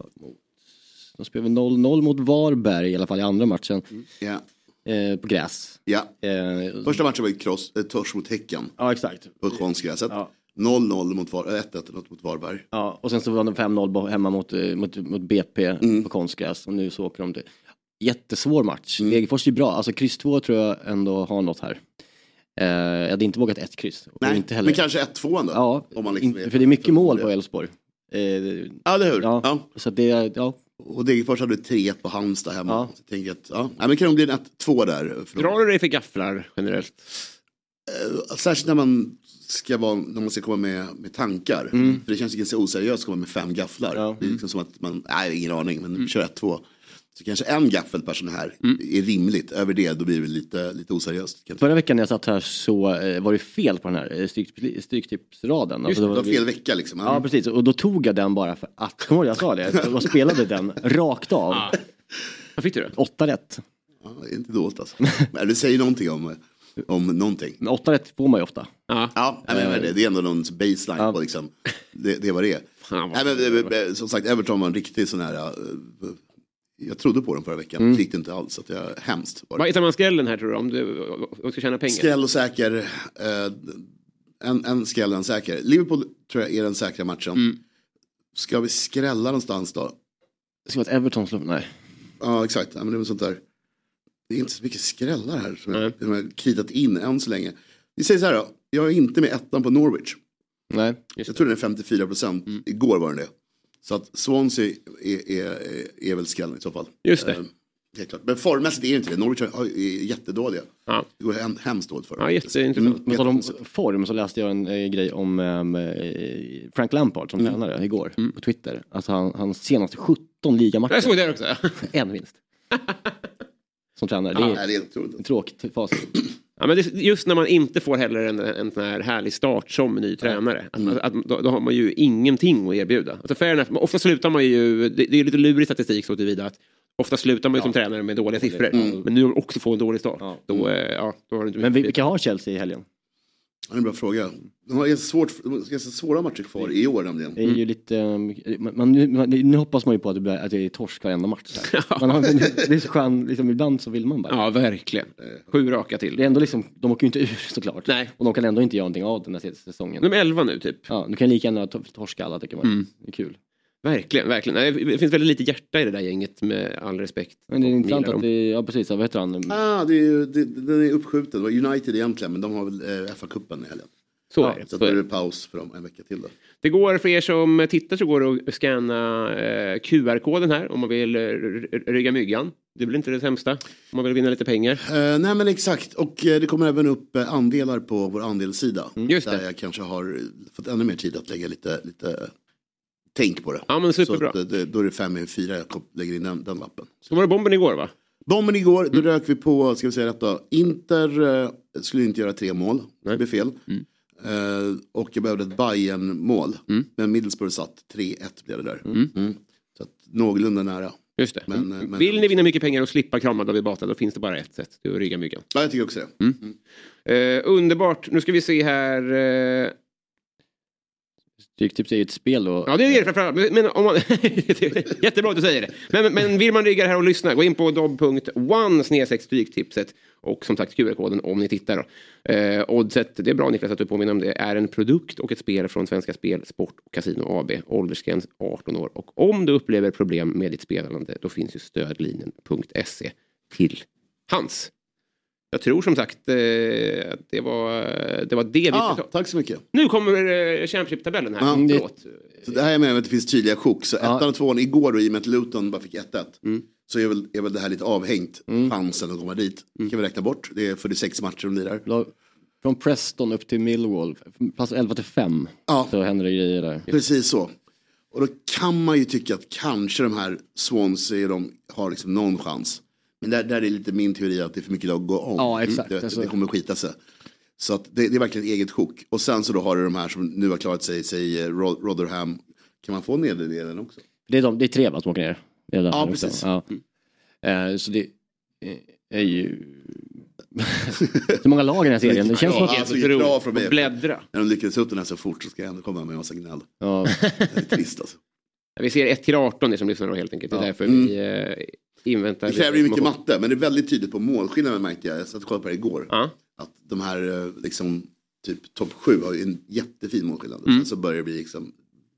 Speaker 8: de spelade noll noll mot Varberg i alla fall i andra matchen.
Speaker 9: Mm. Ja.
Speaker 8: Eh, på gräs.
Speaker 9: Ja. Eh, första matchen var ett kross, ett tors mot Häcken.
Speaker 8: Ja, exakt.
Speaker 9: På konstgräset.
Speaker 8: Ja.
Speaker 9: noll noll mot Var- ett ett mot Varberg.
Speaker 8: Ja, och sen så var det fem noll hemma mot, mot, mot B P mm. på konstgräs. Och nu så åker de till. Jättesvår match. Mm. Degerfors är bra. Alltså kryss två tror jag ändå har något här. Eh, jag hade inte vågat ett kryss.
Speaker 9: Nej,
Speaker 8: inte heller.
Speaker 9: Men kanske ett två ändå.
Speaker 8: Ja,
Speaker 9: om man liksom
Speaker 8: inte, för det är mycket mål på Elfsborg. Eh,
Speaker 9: ja, det hur.
Speaker 8: Ja, ja. Så det, ja.
Speaker 9: Och Degerfors hade tre ett på Halmstad hemma. Ja. Så tänker att, ja. Nej, men kan det bli en ett två där?
Speaker 7: Drar du dig för gafflar generellt?
Speaker 9: Uh, särskilt när man ska vara, när man ska komma med, med tankar. Mm. För det känns ganska oseriöst att komma med fem gafflar. Ja. Det är liksom som att man, nej ingen aning, men mm. kör ett två. Så kanske en gaffel per sån här mm. är rimligt. Över det då blir det lite, lite oseriöst.
Speaker 8: Förra veckan när jag satt här så eh, var det fel på den här stryk, stryktipsraden.
Speaker 9: Just det, alltså, det var fel vecka liksom.
Speaker 8: Ja. ja, precis. Och då tog jag den bara för att, kommer jag sa det? Jag spelade den rakt av.
Speaker 7: Ja. Vad fick du då?
Speaker 8: Åtta rätt.
Speaker 9: Ja, det är inte dåligt alltså. Men det säger någonting om... Om någonting.
Speaker 8: Men åtta rätt får man ju ofta.
Speaker 9: Ja, ja men, men det, det är ändå någon baseline ja. På liksom. Det, det var det. Ja, nej, men, som sagt, Everton var en riktig sån här... Uh, jag trodde på den förra veckan. Mm. Det gick inte alls. Så att jag, hemskt.
Speaker 7: Vad hittar man skrällen här tror du? Om du, om du ska tjäna pengar?
Speaker 9: Skräll och säker. Uh, en, en skräll och en säker. Liverpool tror jag är den säkra matchen. Mm. Ska vi skrälla någonstans då?
Speaker 8: Ska att Everton slår... Nej.
Speaker 9: Ja, exakt. Ja, men det är sånt där... Det är inte så mycket skrällar här som mm. jag har kritat in än så länge. Vi säger så här då. Jag är inte med ettan på Norwich.
Speaker 8: Nej.
Speaker 9: Jag tror den är femtiofyra procent. Mm. Igår var den det. Så att Swansea är, är, är, är väl skrällen i så fall.
Speaker 7: Just det.
Speaker 9: Eh, helt klart. Men formmässigt är det inte det. Norwich är jättedåliga. Ja. Det går hem, hemskt dåligt för dem.
Speaker 7: Ja, jätteintressant. Mm.
Speaker 8: Men så om form så läste jag en eh, grej om eh, Frank Lampard som mm. tränare igår mm. på Twitter. Alltså han, hans senaste sjutton ligamatcher.
Speaker 7: Jag såg det också.
Speaker 8: En vinst. Som tränare. Det är,
Speaker 9: ja, det är
Speaker 8: en tråkig fas.
Speaker 7: Ja, men det, just när man inte får heller en, en sån här härlig start som ny tränare. Att, mm. att, då, då har man ju ingenting att erbjuda. Alltså fair enough, ofta slutar man ju, det, det är lite lurig statistik så tillvida att ofta slutar man ju ja. som tränare med dåliga siffror. Mm. Men nu har man också få en dålig start. Ja. Då, ja, då har du inte
Speaker 8: men vilka har Chelsea i helgen?
Speaker 9: Det är en bra fråga. De har ganska, svårt, ganska svåra matcher kvar i år nämligen.
Speaker 8: Det är ju lite... Um, man, man, man, nu hoppas man ju på att det, blir, att det är torsk varenda match. Man har, det är så skön, liksom, ibland så vill man bara.
Speaker 7: Ja, verkligen. Sju raka till.
Speaker 8: Det är ändå liksom, de åker ju inte ur såklart. Nej. Och de kan ändå inte göra någonting av den här säsongen.
Speaker 7: De är elva nu typ.
Speaker 8: Ja, du kan lika gärna torska alla tycker man. Mm. Det är kul.
Speaker 7: Verkligen, verkligen. Nej, det finns väldigt lite hjärta i det där gänget med all respekt.
Speaker 8: Men det är intressant att det, ja precis, vad heter han?
Speaker 9: Ah, det är ju, det, den är uppskjuten. Det var United egentligen, men de har väl eh, F A-cupen i helgen.
Speaker 7: Så
Speaker 9: ja,
Speaker 7: är det.
Speaker 9: Så, så är det paus för dem en vecka till då.
Speaker 7: Det går för er som tittar så går det att scanna eh, Q R-koden här om man vill eh, rygga myggan. Det blir inte det sämsta om man vill vinna lite pengar.
Speaker 9: Uh, nej men exakt, och uh, det kommer även upp uh, andelar på vår andelssida.
Speaker 7: Mm. Just det.
Speaker 9: Där jag kanske har fått ännu mer tid att lägga lite, lite tänk på det.
Speaker 7: Ja men superbra.
Speaker 9: Så att, uh, då är det fem i fyra jag lägger in den, den lappen.
Speaker 7: Så var det bomben igår va?
Speaker 9: Bomben igår, då mm. rök vi på, ska vi säga detta, Inter uh, skulle inte göra tre mål. Nej. Det blev fel. Mm. Uh, och jag behövde ett Bayern-mål. Mm. Men Middlesbrough satt tre ett blev det där. Mm. Mm. Så att någorlunda nära.
Speaker 7: Just det.
Speaker 9: Men,
Speaker 7: mm.
Speaker 9: men,
Speaker 7: Vill ni vinna mycket pengar och slippa krama David Batra, då finns det bara ett sätt. Det är att rygga myggan.
Speaker 9: Ja, jag tycker också det.
Speaker 7: Mm. Mm. Uh, underbart. Nu ska vi se här... Uh...
Speaker 8: Stryktipset är ju ett spel då.
Speaker 7: Ja, det är det framförallt. Men, men om man... Jättebra att du säger det. Men, men vill man rygga här och lyssna, gå in på dobb punkt one snedstreck stryktipset. Och som sagt Q R-koden om ni tittar då. Eh, oddset, det är bra Niklas att du påminner om det. Är en produkt och ett spel från Svenska Spel, Sport och Casino A B. Åldersgräns arton år. Och om du upplever problem med ditt spelande, då finns ju stödlinjen punkt se till hands. Jag tror som sagt eh, att det var det, var det vi
Speaker 9: ah, tack så mycket.
Speaker 7: Nu kommer eh, Championship-tabellen här.
Speaker 9: Ja,
Speaker 7: det,
Speaker 9: så det här är med att det finns tydliga sjok. Så ja. ettan och tvåan igår då, i och med att Luton bara fick ett ett. Mm. Så är väl, är väl det här lite avhängt. Mm. Chansen att komma dit. Mm. Kan vi räkna bort. Det är fyrtiosex matcher de lirar.
Speaker 8: Från Preston upp till Millwall. Plats elva till fem.
Speaker 9: Ja.
Speaker 8: Så händer det grejer där.
Speaker 9: Precis så. Och då kan man ju tycka att kanske de här Swansea de har liksom någon chans. Men där, där är lite min teori att det är för mycket lag att gå om.
Speaker 8: Ja, exakt.
Speaker 9: Det,
Speaker 8: alltså.
Speaker 9: det kommer skita sig. Så att det, det är verkligen ett eget sjok. Och sen så då har du de här som nu har klarat sig, säg Rotherham. Kan man få nederdelen också?
Speaker 8: Det är, de, det är tre va, som åker ner. Det är
Speaker 9: ja, precis.
Speaker 8: Ja. Mm. Uh, så det är ju... så många lag i den här serien. Det känns som att...
Speaker 9: Alltså, bra från mig.
Speaker 7: Bläddra.
Speaker 9: När de lyckades ut den här så fort så ska jag ändå komma med en massa gnäll. Ja. Det är trist alltså.
Speaker 7: Vi ser ett till arton som lyssnar då helt enkelt. Det är ja. därför mm. vi... Uh, inväntar
Speaker 9: det kräver ju mycket matte, men det är väldigt tydligt på målskillnaden märkte jag. Jag satt och kollade på det igår.
Speaker 7: Ja.
Speaker 9: Att de här liksom typ topp sju har ju en jättefin målskillnad. Mm. Sen så börjar det bli liksom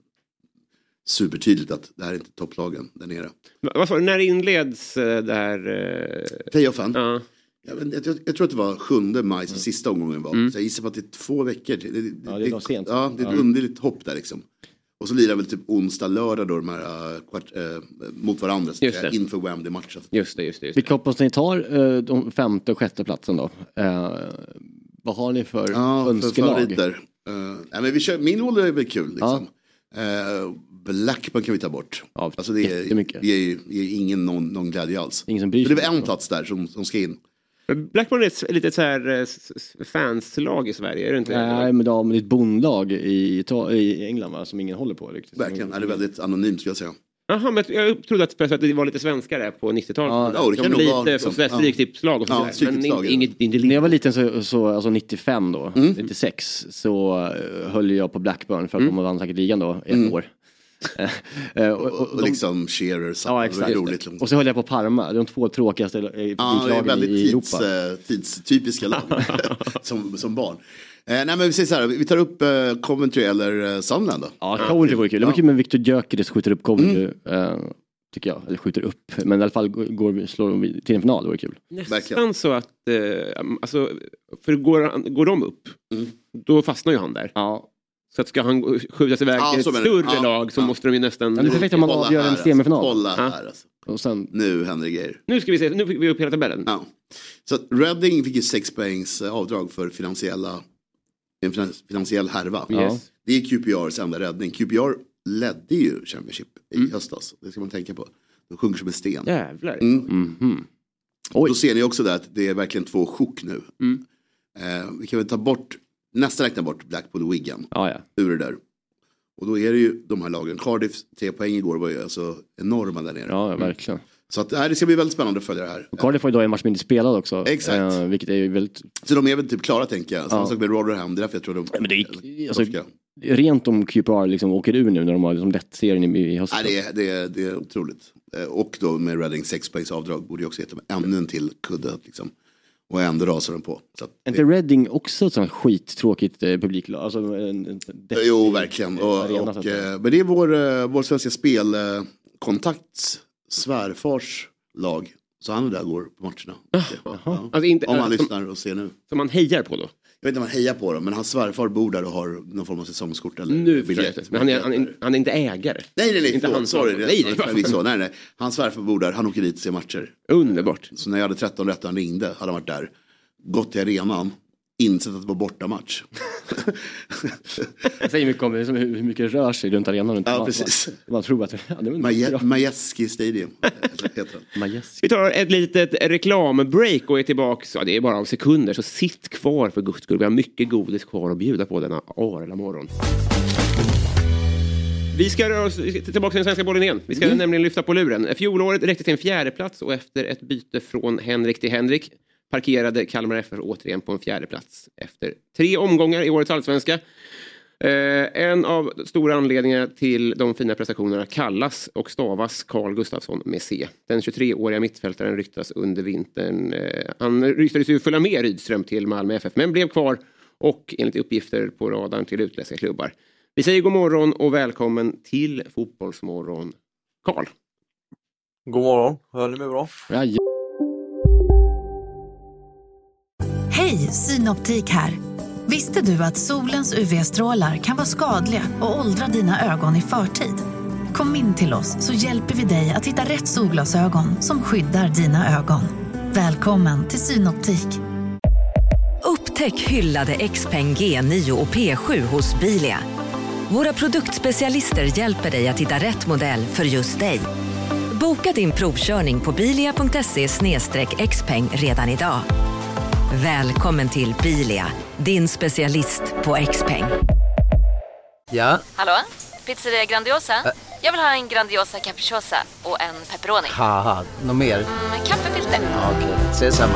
Speaker 9: supertydligt att det här är inte topplagen där nere.
Speaker 7: Vad sa du, när inleds det här? Uh...
Speaker 9: Playoffen?
Speaker 7: Ja.
Speaker 9: Jag, jag, jag, jag tror att det var sjunde maj som mm. sista omgången var. Mm. Så jag gissar på att det är två veckor. Det, det,
Speaker 8: ja, det är det, sent.
Speaker 9: Ja, det är ett ja. underligt hopp där liksom. Och så lirar väl typ onsdag, lördag då de här uh, kvart, uh, mot varandra så uh, inför Wembley-matchen.
Speaker 7: Just det, just det. Just det.
Speaker 8: Vilka hoppas ni tar uh, de femte och sjätte platsen då? Uh, vad har ni för
Speaker 9: ja,
Speaker 8: önskelag?
Speaker 9: För favoriter. Uh, nej, men vi kör, min ålder är väl kul liksom. Ja. Uh, Blackburn kan vi ta bort. Ja, alltså det är, det är, det är ingen någon, någon glädje alls.
Speaker 8: Ingen som bryr sig.
Speaker 9: Det är väl en plats där som, som ska in.
Speaker 7: Blackburn är ett litet så här fanslag i Sverige, är det inte?
Speaker 8: Nej, men de är ett bondlag i, i England va, som ingen håller på riktigt.
Speaker 9: Verkligen, det är väldigt anonymt skulle jag säga.
Speaker 7: Jaha, men jag trodde att det var lite svenskare på nittiotalet.
Speaker 9: Ja, det kan nog vara.
Speaker 7: Lite som stryktipslag och sådär. Ja, men inget, inte
Speaker 8: När jag var liten så, så alltså nittiofem då, mm. nittiosex så uh, höll jag på Blackburn för att mm. de vann säkert ligan då, ett mm. år.
Speaker 9: uh, och, och, och liksom Shearer
Speaker 8: ja, exakt. Roligt. Och så höll jag på Parma, de två tråkigaste publiklagen
Speaker 9: ja,
Speaker 8: i Europa.
Speaker 9: Ja, väldigt tidstypiska lag som, som barn. Eh, nej men vi säger så här, vi tar upp eh, Coventry eller eh, Sunderland då.
Speaker 8: Ja, Coventry vore kul. Det var kul med Victor Gyökeres skjuter upp Coventry, mm. eh, tycker jag. Eller skjuter upp, men i alla fall går, slår de till en final, det vore kul.
Speaker 7: Nästan verkligen. Så att, eh, alltså, för går, går de upp, mm. då fastnar ju han där.
Speaker 8: Ja.
Speaker 7: Så att ska han skjutas iväg
Speaker 9: ja,
Speaker 7: till ett större ja, lag så ja. måste de ju nästan...
Speaker 8: Ja, det är perfekt om man avgör en semifinal.
Speaker 9: Hålla ja. här alltså.
Speaker 8: Och sen...
Speaker 9: Nu händer det grejer.
Speaker 7: Nu ska vi se, nu fick vi upp hela tabellen.
Speaker 9: Ja. Så att Reading fick ju sex poängs avdrag för finansiella... en finansiell härva.
Speaker 7: Yes.
Speaker 9: Det är Q P R:s enda räddning. Q P R ledde ju Championship i mm. höstas. Det ska man tänka på. De sjunker som en sten.
Speaker 7: Jävlar.
Speaker 9: Mm.
Speaker 8: Mm-hmm.
Speaker 9: Oj. Då ser ni också där att det är verkligen två sjok nu.
Speaker 7: Mm.
Speaker 9: Eh, vi kan väl ta bort, nästan räkna bort Blackpool och Wigan.
Speaker 8: Ah, ja.
Speaker 9: Ur det där. Och då är det ju de här lagen. Cardiff, tre poäng igår var ju alltså enorma där nere.
Speaker 8: Ja, verkligen.
Speaker 9: Mm. Så att, äh, det ska bli väldigt spännande att följa det här.
Speaker 8: Och Cardiff har ju då en match mindre spelad också.
Speaker 9: Exakt.
Speaker 8: Eh, vilket är ju väldigt...
Speaker 9: Så de är väl typ klara tänker jag. Samma
Speaker 8: ja.
Speaker 9: sak med Rotherham. Det är därför jag tror de...
Speaker 8: Ja, men det är, alltså, rent om Q P R liksom åker ur nu när de har liksom lätt serien i, i höstas.
Speaker 9: Nej, det, är, det, är, det är otroligt. Eh, och då med Reading sex poängs avdrag borde ju också ge dem ännu en till kudde. Liksom. Och ändå rasar de på. Så att
Speaker 8: är inte Reading också ett sånt skittråkigt eh, publiklag? Alltså, en, en,
Speaker 9: jo, verkligen. Och, arena, och, eh, men det är vår, eh, vår svenska spelkontakts svärfars lag. Så han är där går på matcherna. Ja. Ja. Alltså inte, om man äh, lyssnar och ser nu.
Speaker 7: Som man hejar på då?
Speaker 9: Jag vet inte om man hejar på dem, men hans svärfar bor där och har någon form av säsongskort. Eller
Speaker 7: nu biljett. Men han är, han, är, han är inte ägare?
Speaker 9: Nej, nej, nej.
Speaker 7: Inte
Speaker 9: han,
Speaker 7: han,
Speaker 9: sorry.
Speaker 7: Nej, nej,
Speaker 9: nej, nej, nej, nej. Hans svärfar bor där, han åker dit och ser matcher.
Speaker 7: Underbart.
Speaker 9: Så när jag hade tretton rätt och han ringde, hade han varit där. Gått till arenan. Insett att det var bortamatch.
Speaker 8: Det säger mycket om hur, hur mycket rör sig runt arenan. Runt
Speaker 9: ja,
Speaker 8: man,
Speaker 9: precis.
Speaker 8: Man, man tror att det är
Speaker 9: Maje- Majewski Stadium.
Speaker 8: Majewski.
Speaker 7: Vi tar ett litet reklambreak och är tillbaka. Så det är bara av sekunder, så sitt kvar för guds skull. Vi har mycket godis kvar att bjuda på denna Arla morgon. Vi ska röra oss tillbaka till den svenska bollen igen. Vi ska mm. nämligen lyfta på luren. Fjolåret räckte till en fjärde plats och efter ett byte från Henrik till Henrik parkerade Kalmar F F återigen på en fjärde plats efter tre omgångar i årets allsvenska. Eh, en av stora anledningar till de fina prestationerna kallas och stavas Carl Gustafsson med C. Den tjugotre-åriga mittfältaren ryktas under vintern. Eh, han ryktades ju följa med Rydström till Malmö F F men blev kvar och enligt uppgifter på radarn till utländska klubbar. Vi säger god morgon och välkommen till Fotbollsmorgon, Carl.
Speaker 10: God morgon, hör ni mig bra?
Speaker 8: Ja, ja.
Speaker 11: Hej, Synoptik här. Visste du att solens U V-strålar kan vara skadliga och åldra dina ögon i förtid? Kom in till oss så hjälper vi dig att hitta rätt solglasögon som skyddar dina ögon. Välkommen till Synoptik.
Speaker 12: Upptäck hyllade X-Peng G nio och P sju hos Bilia. Våra produktspecialister hjälper dig att hitta rätt modell för just dig. Boka din provkörning på bilia punkt se slash xpeng redan idag. Välkommen till Bilia, din specialist på X-Peng.
Speaker 13: Ja?
Speaker 14: Hallå? Pizzeria Grandiosa? Ä- Jag vill ha en Grandiosa capriciosa och en pepperoni.
Speaker 13: Haha, något mer?
Speaker 14: Mm, kaffefilter.
Speaker 13: Ja, okej, okay. Ses samma.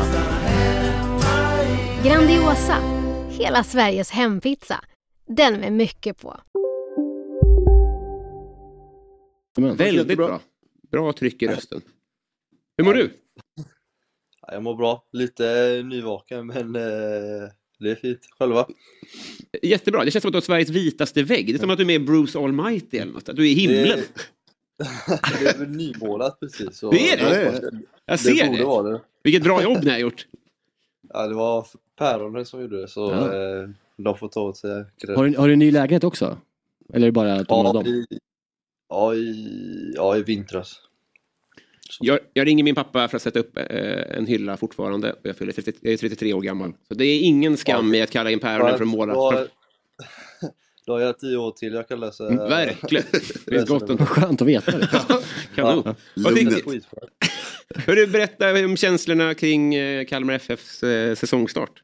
Speaker 15: Grandiosa, hela Sveriges hempizza. Den med mycket på.
Speaker 7: Men, väldigt bra. Bra tryck i rösten. Hur mår du?
Speaker 10: Jag mår bra. Lite nyvaken, men eh, det är fint. Själva?
Speaker 7: Jättebra. Det känns som att du har Sveriges vitaste vägg. Det är som att du är med Bruce Almighty eller något. Att du är i himlen.
Speaker 10: Det, det är väl nymålat precis. Så
Speaker 7: det är det? Jag, jag ser det.
Speaker 10: Det. Vara det.
Speaker 7: Vilket bra jobb ni har gjort.
Speaker 10: Ja, det var päronen som gjorde det. Så ja. eh, de får ta åt sig.
Speaker 8: Har du, har du en ny lägenhet också? Eller är det bara att de
Speaker 10: ja,
Speaker 8: har dem?
Speaker 10: I, ja, i, ja, i vintras.
Speaker 7: Jag, jag ringer min pappa för att sätta upp eh, en hylla fortfarande. Och jag, fyller trettio, jag är trettiotre år gammal. Så det är ingen skam ja. i att kalla in päronen för att måla.
Speaker 10: Då, då har jag tio år till. Jag kan läsa.
Speaker 7: Mm, verkligen. Det är gott och
Speaker 8: skönt att veta det.
Speaker 7: Kanon. Ja. Vad tycker Hör du berätta om känslorna kring eh, Kalmar F F:s eh, säsongstart?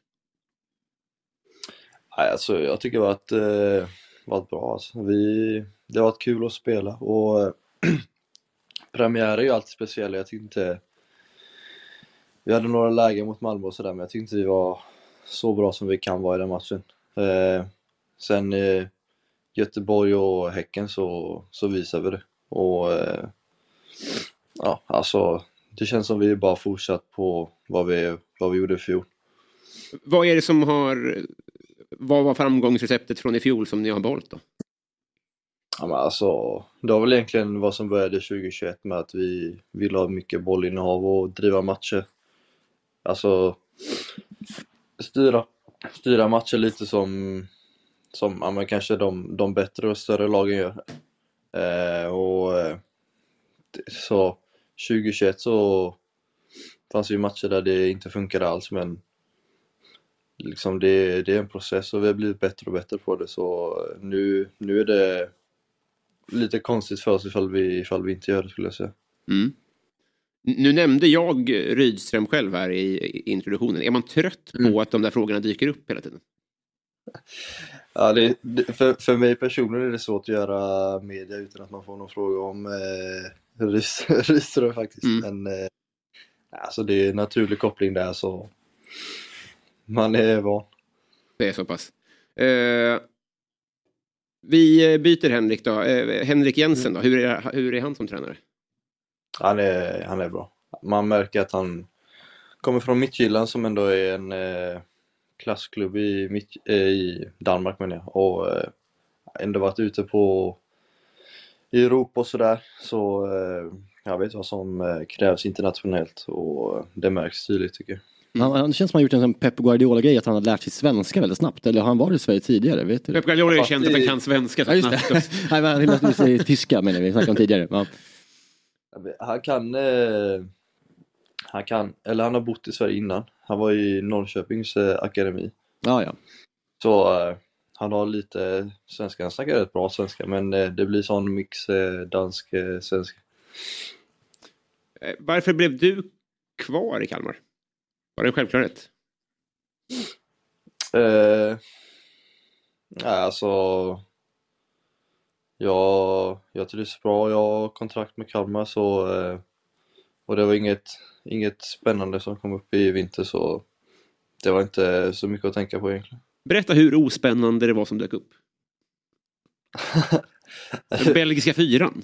Speaker 10: Nej, alltså, jag tycker det har varit, eh, varit bra. Alltså. Vi, det har varit kul att spela. Och premiär är ju alltid speciella. Jag tyckte inte vi hade några lägen mot Malmö och sådär, men jag tyckte inte vi var så bra som vi kan vara i den matchen. Eh, sen eh, Göteborg och Häcken så, så visar vi det. Och eh, ja, alltså det känns som vi bara fortsatt på vad vi, vad vi gjorde i fjol.
Speaker 7: Vad är det som har vad var framgångsreceptet från i fjol som ni har valt då?
Speaker 10: Ja, men alltså, det var väl egentligen vad som började tjugohundratjugoett med att vi ville ha mycket bollinnehav och driva matcher. Alltså styra, styra matcher lite som, som ja, men kanske de, de bättre och större lagen gör. Eh, och eh, så tjugohundratjugoett så fanns ju matcher där det inte funkade alls, men liksom det, det är en process och vi har blivit bättre och bättre på det. Så nu, nu är det lite konstigt för oss ifall vi, ifall vi inte gör det, skulle jag säga.
Speaker 7: Mm. Nu nämnde jag Rydström själv här i introduktionen. Är man trött på mm. att de där frågorna dyker upp hela tiden?
Speaker 10: Ja, det, det, för, för mig personligen är det svårt att göra media utan att man får någon fråga om eh, Rydström faktiskt. Mm. Men eh, alltså det är en naturlig koppling där, så man är van.
Speaker 7: Det är så pass. Eh, vi byter Henrik då. Eh, Henrik Jensen då. Hur är, hur är han som tränare?
Speaker 10: Han är, han är bra. Man märker att han kommer från Midtjylland som ändå är en eh, klassklubb i, mitt, eh, i Danmark menar jag. Och eh, ändå varit ute på i Europa och sådär. Så eh, jag vet vad som eh, krävs internationellt och det märks tydligt tycker jag.
Speaker 16: Han, han känns som han gjort en sån Pep Guardiola-grej att han har lärt sig svenska väldigt snabbt. Eller har han varit i Sverige tidigare? Vet du?
Speaker 7: Pep Guardiola är känd att han kan svenska.
Speaker 16: Ja, just det. Nej, men han måste säga tyska menar vi, snackade om tidigare. Ja.
Speaker 10: Han kan, eh, han kan, eller han har bott i Sverige innan. Han var i Norrköpings eh, akademi.
Speaker 16: Ja, ja.
Speaker 10: Så eh, han har lite svenska, han snackar rätt bra svenska. Men eh, det blir sån mix eh, dansk-svenska.
Speaker 7: Eh, varför blev du kvar i Kalmar? Var det en självklarhet?
Speaker 10: Eh, ja, alltså jag, jag trivs bra, jag har kontrakt med Kalmar så, eh, och det var inget, inget spännande som kom upp i vinter så det var inte så mycket att tänka på egentligen.
Speaker 7: Berätta hur ospännande det var som dök upp. Den belgiska fyran.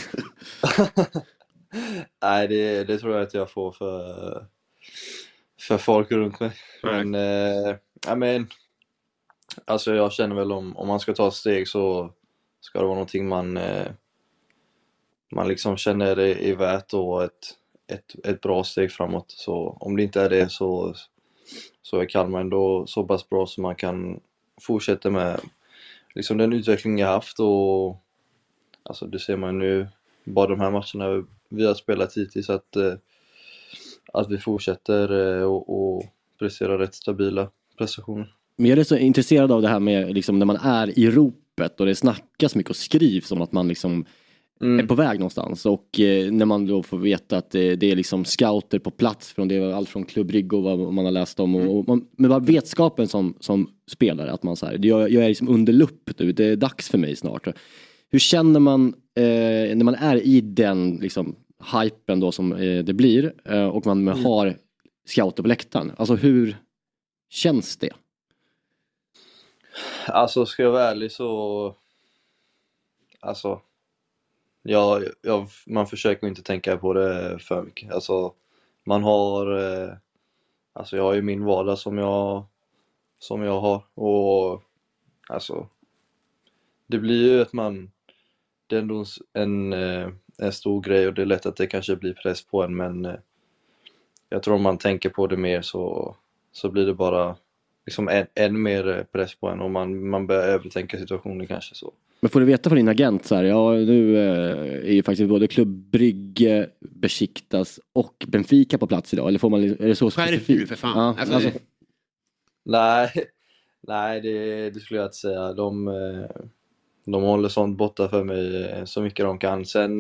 Speaker 10: Nej, det, det tror jag att jag får för för folk runt mig. Men, eh, ja, men alltså jag känner väl om, om man ska ta ett steg så ska det vara någonting man eh, man liksom känner det är värt och ett, ett, ett bra steg framåt. Så om det inte är det så, så är Kalmar ändå så pass bra som man kan fortsätta med liksom den utveckling jag haft och alltså det ser man nu bara de här matcherna vi har spelat hittills att eh, att vi fortsätter och, och presterar rätt stabila prestationer.
Speaker 16: Men jag är så intresserad av det här med liksom, när man är i ropet och det snackas mycket och skrivs om att man liksom mm. är på väg någonstans och eh, när man då får veta att det, det är liksom scouter på plats från det allt från klubbrygg och vad man har läst om och, och man, men bara vetskapen som, som spelare att man så här, jag, jag är liksom under lupp nu, det är dags för mig snart. Hur känner man eh, när man är i den liksom hypen då som eh, det blir eh, och man mm. har scouter på läktaren. Alltså hur känns det?
Speaker 10: Alltså ska jag vara ärlig så alltså ja, jag, man försöker inte tänka på det för mycket. Alltså man har eh, alltså jag har ju min vardag som jag som jag har och alltså det blir ju att man det är ändå en eh, en stor grej och det är lätt att det kanske blir press på en men eh, jag tror om man tänker på det mer så, så blir det bara liksom än, än mer press på en och man, man börjar övertänka situationen kanske så.
Speaker 16: Men får du veta från din agent så här, ja nu eh, är ju faktiskt både Klubb Brygge, Besiktas och Benfica på plats idag eller får man, är det så specifikt?
Speaker 7: För fan.
Speaker 16: Ja,
Speaker 7: alltså,
Speaker 16: alltså.
Speaker 10: Nej, nej det, det skulle jag inte säga. De, de håller sånt borta för mig så mycket de kan. Sen,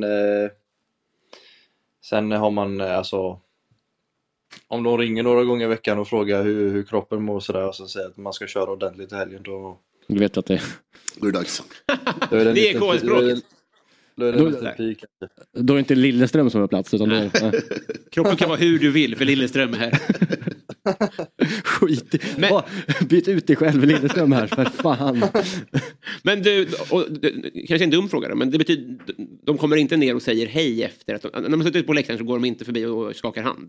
Speaker 10: sen har man alltså om de ringer några gånger i veckan och frågar hur, hur kroppen mår och sådär och så säger att man ska köra ordentligt i helgen då...
Speaker 16: Du vet att det...
Speaker 9: Då är det dags.
Speaker 10: Då är det,
Speaker 7: det är kodspråket.
Speaker 10: Då är det lite pik.
Speaker 16: Då är det inte Lilleström som är plats utan då... Ja.
Speaker 7: Kroppen kan vara hur du vill för Lilleström är här.
Speaker 16: Skit. Men... Oh, byt ut dig själv Lilleström här för fan.
Speaker 7: Men du, och, kanske en dum fråga då, men det betyder de kommer inte ner och säger hej efter att de, när man sitter ute på läktaren så går de inte förbi och skakar hand.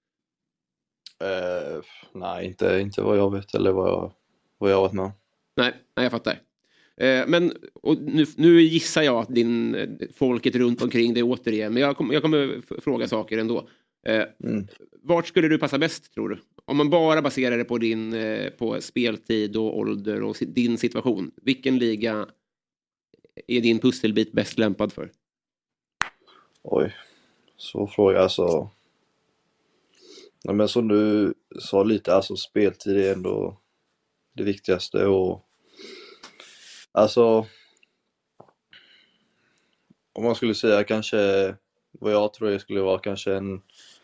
Speaker 10: Uh, nej, inte, inte vad jag vet eller vad jag, vad jag vet med.
Speaker 7: Nej, nej, jag fattar. Uh, men och nu, nu gissar jag att din, folket runt omkring dig återigen, men jag, kom, jag kommer f- fråga saker ändå. Uh, mm. Vart skulle du passa bäst tror du? Om man bara baserar det på din uh, på speltid och ålder och si- din situation. Vilken liga är din pusselbit bäst lämpad för?
Speaker 10: Oj, så fråga alltså. Nej, men som du sa lite, alltså speltid är ändå det viktigaste och alltså om man skulle säga kanske vad jag tror det skulle vara kanske en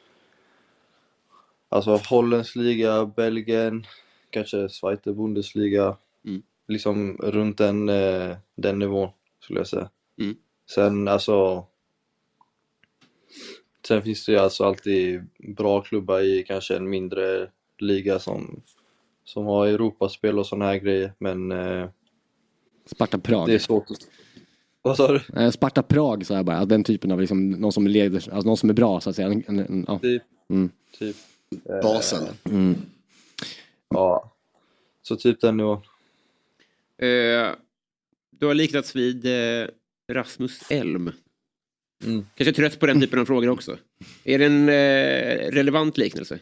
Speaker 10: alltså Hollands liga, Belgien, kanske Zweite Bundesliga mm. liksom runt den, den nivån skulle jag säga. Mm. Sen alltså Sen finns det ju alltså alltid bra klubbar i kanske en mindre liga som, som har Europaspel och såna här grejer. Men eh,
Speaker 16: Sparta Prag.
Speaker 10: Det är svårt att... Vad sa du?
Speaker 16: Eh, Sparta Prag så här bara. Den typen av liksom, någon som leder, alltså någon som är bra så att säga. En, en, en, ja.
Speaker 10: Typ. Mm. typ.
Speaker 9: Basel.
Speaker 10: Mm. Ja, så typ den nivån.
Speaker 7: Eh, du har liknats vid eh, Rasmus Elm.
Speaker 10: Mm.
Speaker 7: Kanske trött på den typen av frågor också. Är det en eh, relevant liknelse?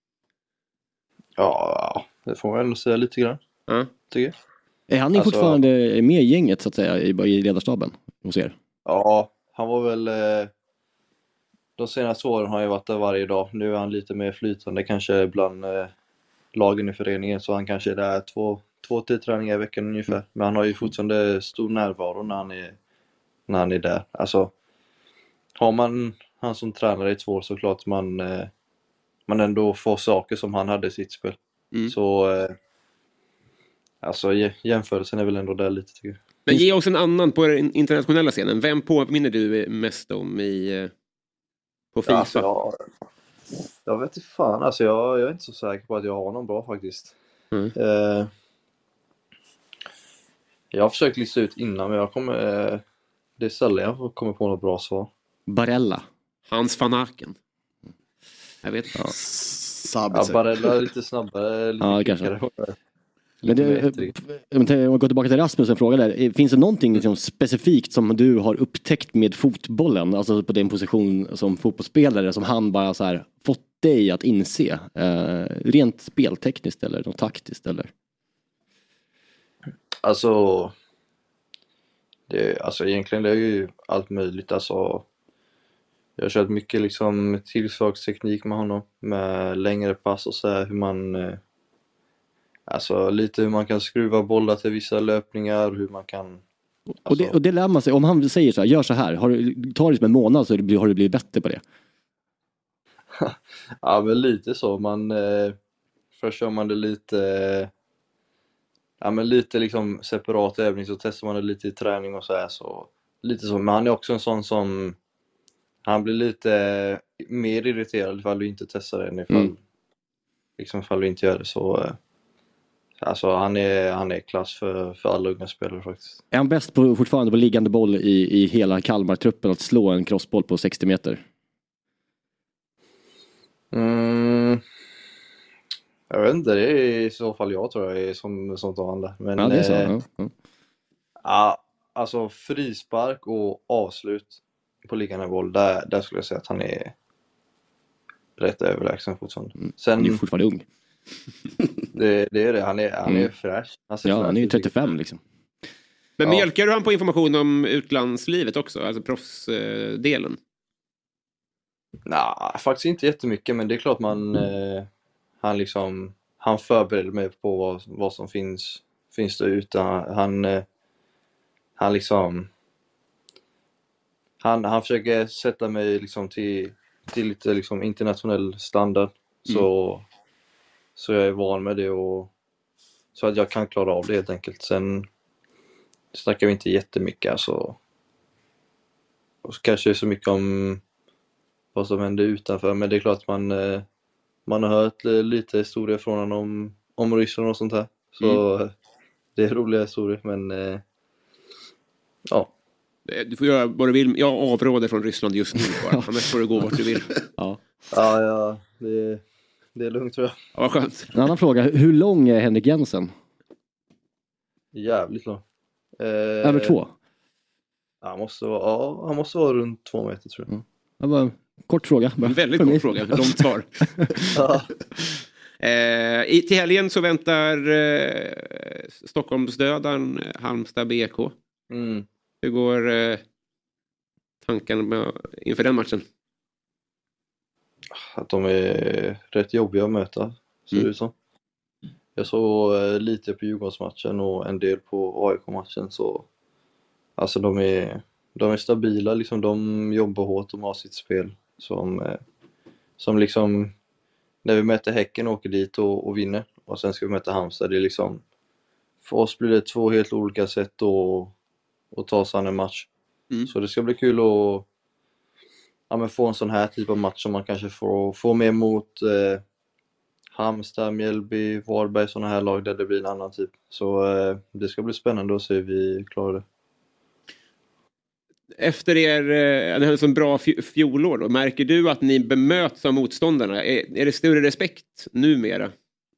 Speaker 10: Ja, det får man ändå säga lite grann.
Speaker 7: Ja.
Speaker 10: Tycker
Speaker 16: jag. Är han alltså, fortfarande med i gänget så att säga i, i ledarstaben hos er?
Speaker 10: Ja, han var väl... Eh, de senaste åren har han ju varit där varje dag. Nu är han lite mer flytande kanske bland eh, lagen i föreningen. Så han kanske är där två, två till träningar i veckan ungefär. Men han har ju fortfarande stor närvaro när han är, när han är där. Alltså, har man han som tränare i två år så klart man, eh, man ändå får saker som han hade i sitt spel. Mm. Så eh, alltså jämförelsen är väl ändå där lite tycker jag.
Speaker 7: Men ge oss en annan på den internationella scenen. Vem påminner du mest om i på FIFA?
Speaker 10: Alltså, jag, jag vet inte fan. Alltså, jag, jag är inte så säker på att jag har någon bra faktiskt. Mm. Eh, jag har försökt lista ut innan men jag kommer... Eh, det är sällan jag kommer på något bra svar.
Speaker 16: Barella.
Speaker 7: Hans van Aken. Jag vet inte.
Speaker 10: Ja, ja Barella är lite snabbare. Lite
Speaker 16: ja, kanske. Men det, om vi går tillbaka till Rasmus och frågar där. Finns det någonting liksom specifikt som du har upptäckt med fotbollen? Alltså på din position som fotbollsspelare som han bara så här fått dig att inse? Eh, rent speltekniskt eller något taktiskt eller?
Speaker 10: Alltså, det, alltså egentligen det är ju allt möjligt. Alltså, jag har kört mycket liksom tillslagsteknik med honom. Med längre pass och så här hur man... Eh, Alltså lite hur man kan skruva bollar till vissa löpningar, hur man kan... Alltså...
Speaker 16: Och, det, och det lär man sig, om han säger så här, gör så här, har du, tar det som en månad så har du blivit bättre på det?
Speaker 10: Ja men lite så, man... Eh, först kör man det lite... Eh, ja men lite liksom separat övning så testar man det lite i träning och så här så... Lite så, men han är också en sån som... Han blir lite eh, mer irriterad ifall du inte testar det än ifall... Mm. Liksom ifall du inte gör det så... Eh, Alltså han är, han är klass för, för alla unga spelare faktiskt.
Speaker 16: Är han bäst på, fortfarande på liggande boll i, i hela Kalmar-truppen att slå en crossboll på sextio meter?
Speaker 10: Mm, jag vet inte, det är i så fall jag tror jag är som sånt av andra. Men,
Speaker 16: ja, det är så.
Speaker 10: Eh,
Speaker 16: ja, ja.
Speaker 10: ja, alltså frispark och avslut på liggande boll, där, där skulle jag säga att han är rätt överlägsen fortfarande.
Speaker 16: Sen, han är ju fortfarande ung.
Speaker 10: Det, det är det, han är, han är mm. fräsch. Han
Speaker 16: ja, han är ju trettiofem liksom.
Speaker 7: Men mjölkar du han på information om utlandslivet också? Alltså proffsdelen?
Speaker 10: Nej, faktiskt inte jättemycket. Men det är klart man eh, han liksom han förbereder mig på vad, vad som finns finns där ute. Han eh, han liksom han, han försöker sätta mig liksom till, till lite liksom internationell standard. Så mm. Så jag är van med det och så att jag kan klara av det helt enkelt. Sen snackar vi inte jättemycket alltså. Och så kanske det är så mycket om vad som händer utanför. Men det är klart man, man har hört lite historier från honom om, om Ryssland och sånt här. Så mm. det är roliga historier men ja.
Speaker 7: Du får göra vad du vill. Jag avråder från Ryssland just nu bara. Annars får du gå vart du vill.
Speaker 10: Ja, ja, ja det Det är lugnt tror jag.
Speaker 7: Ja, vad skönt.
Speaker 16: En annan fråga. Hur lång är Henrik Jensen?
Speaker 10: Jävligt lång. Eh,
Speaker 16: Över två?
Speaker 10: Han måste vara, ja, han måste vara runt två meter tror jag.
Speaker 16: Mm. Det var en kort fråga.
Speaker 7: En väldigt kort fråga. Långt svar.
Speaker 10: Ja.
Speaker 7: eh, i, till helgen så väntar eh, Stockholmsdödaren Halmstad B K.
Speaker 10: Mm.
Speaker 7: Hur går eh, tanken med, inför den matchen?
Speaker 10: Att de är rätt jobbiga att möta, ser det mm. ut som. Jag såg eh, lite på Djurgårdsmatchen och en del på A I K-matchen så alltså de är de är stabila liksom, de jobbar hårt, de har sitt spel som eh, som liksom när vi möter Häcken och åker dit och, och vinner och sen ska vi möta Halmstad, det är liksom för oss blir det två helt olika sätt att, att ta sig an en match. Mm. Så det ska bli kul att ja, men få en sån här typ av match som man kanske får, får med mot eh, Halmstad, Mjällby, Varberg, såna här lag där det blir en annan typ. Så eh, det ska bli spännande att se hur vi klarar det.
Speaker 7: efter er eh, en sån bra fjolår då, märker du att ni bemöts av motståndarna? Är, är det större respekt numera?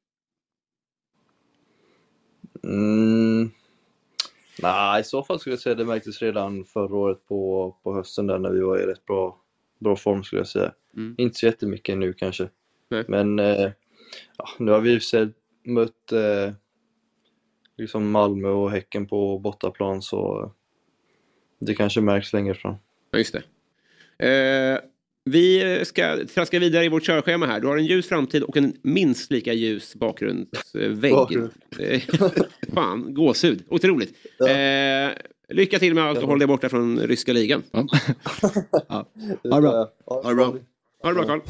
Speaker 10: Mm. Nej, i så fall skulle jag säga det märktes redan förra året på, på hösten där när vi var i rätt bra, bra form skulle jag säga. Mm. Inte så jättemycket nu kanske. Nej. Men eh, ja, nu har vi ju mött eh, liksom Malmö och Häcken på bortaplan, så det kanske märks längre fram.
Speaker 7: Ja, just det. Eh, vi ska traska vidare i vårt körschema här. Du har en ljus framtid och en minst lika ljus bakgrundsvägg. Eh, fan, gåshud. Otroligt. Ja. Eh, lycka till med allt och håll dig borta från ryska ligan. Ja. Ja. Ha det bra.
Speaker 9: Ha det bra.
Speaker 7: Ha det bra, Carl.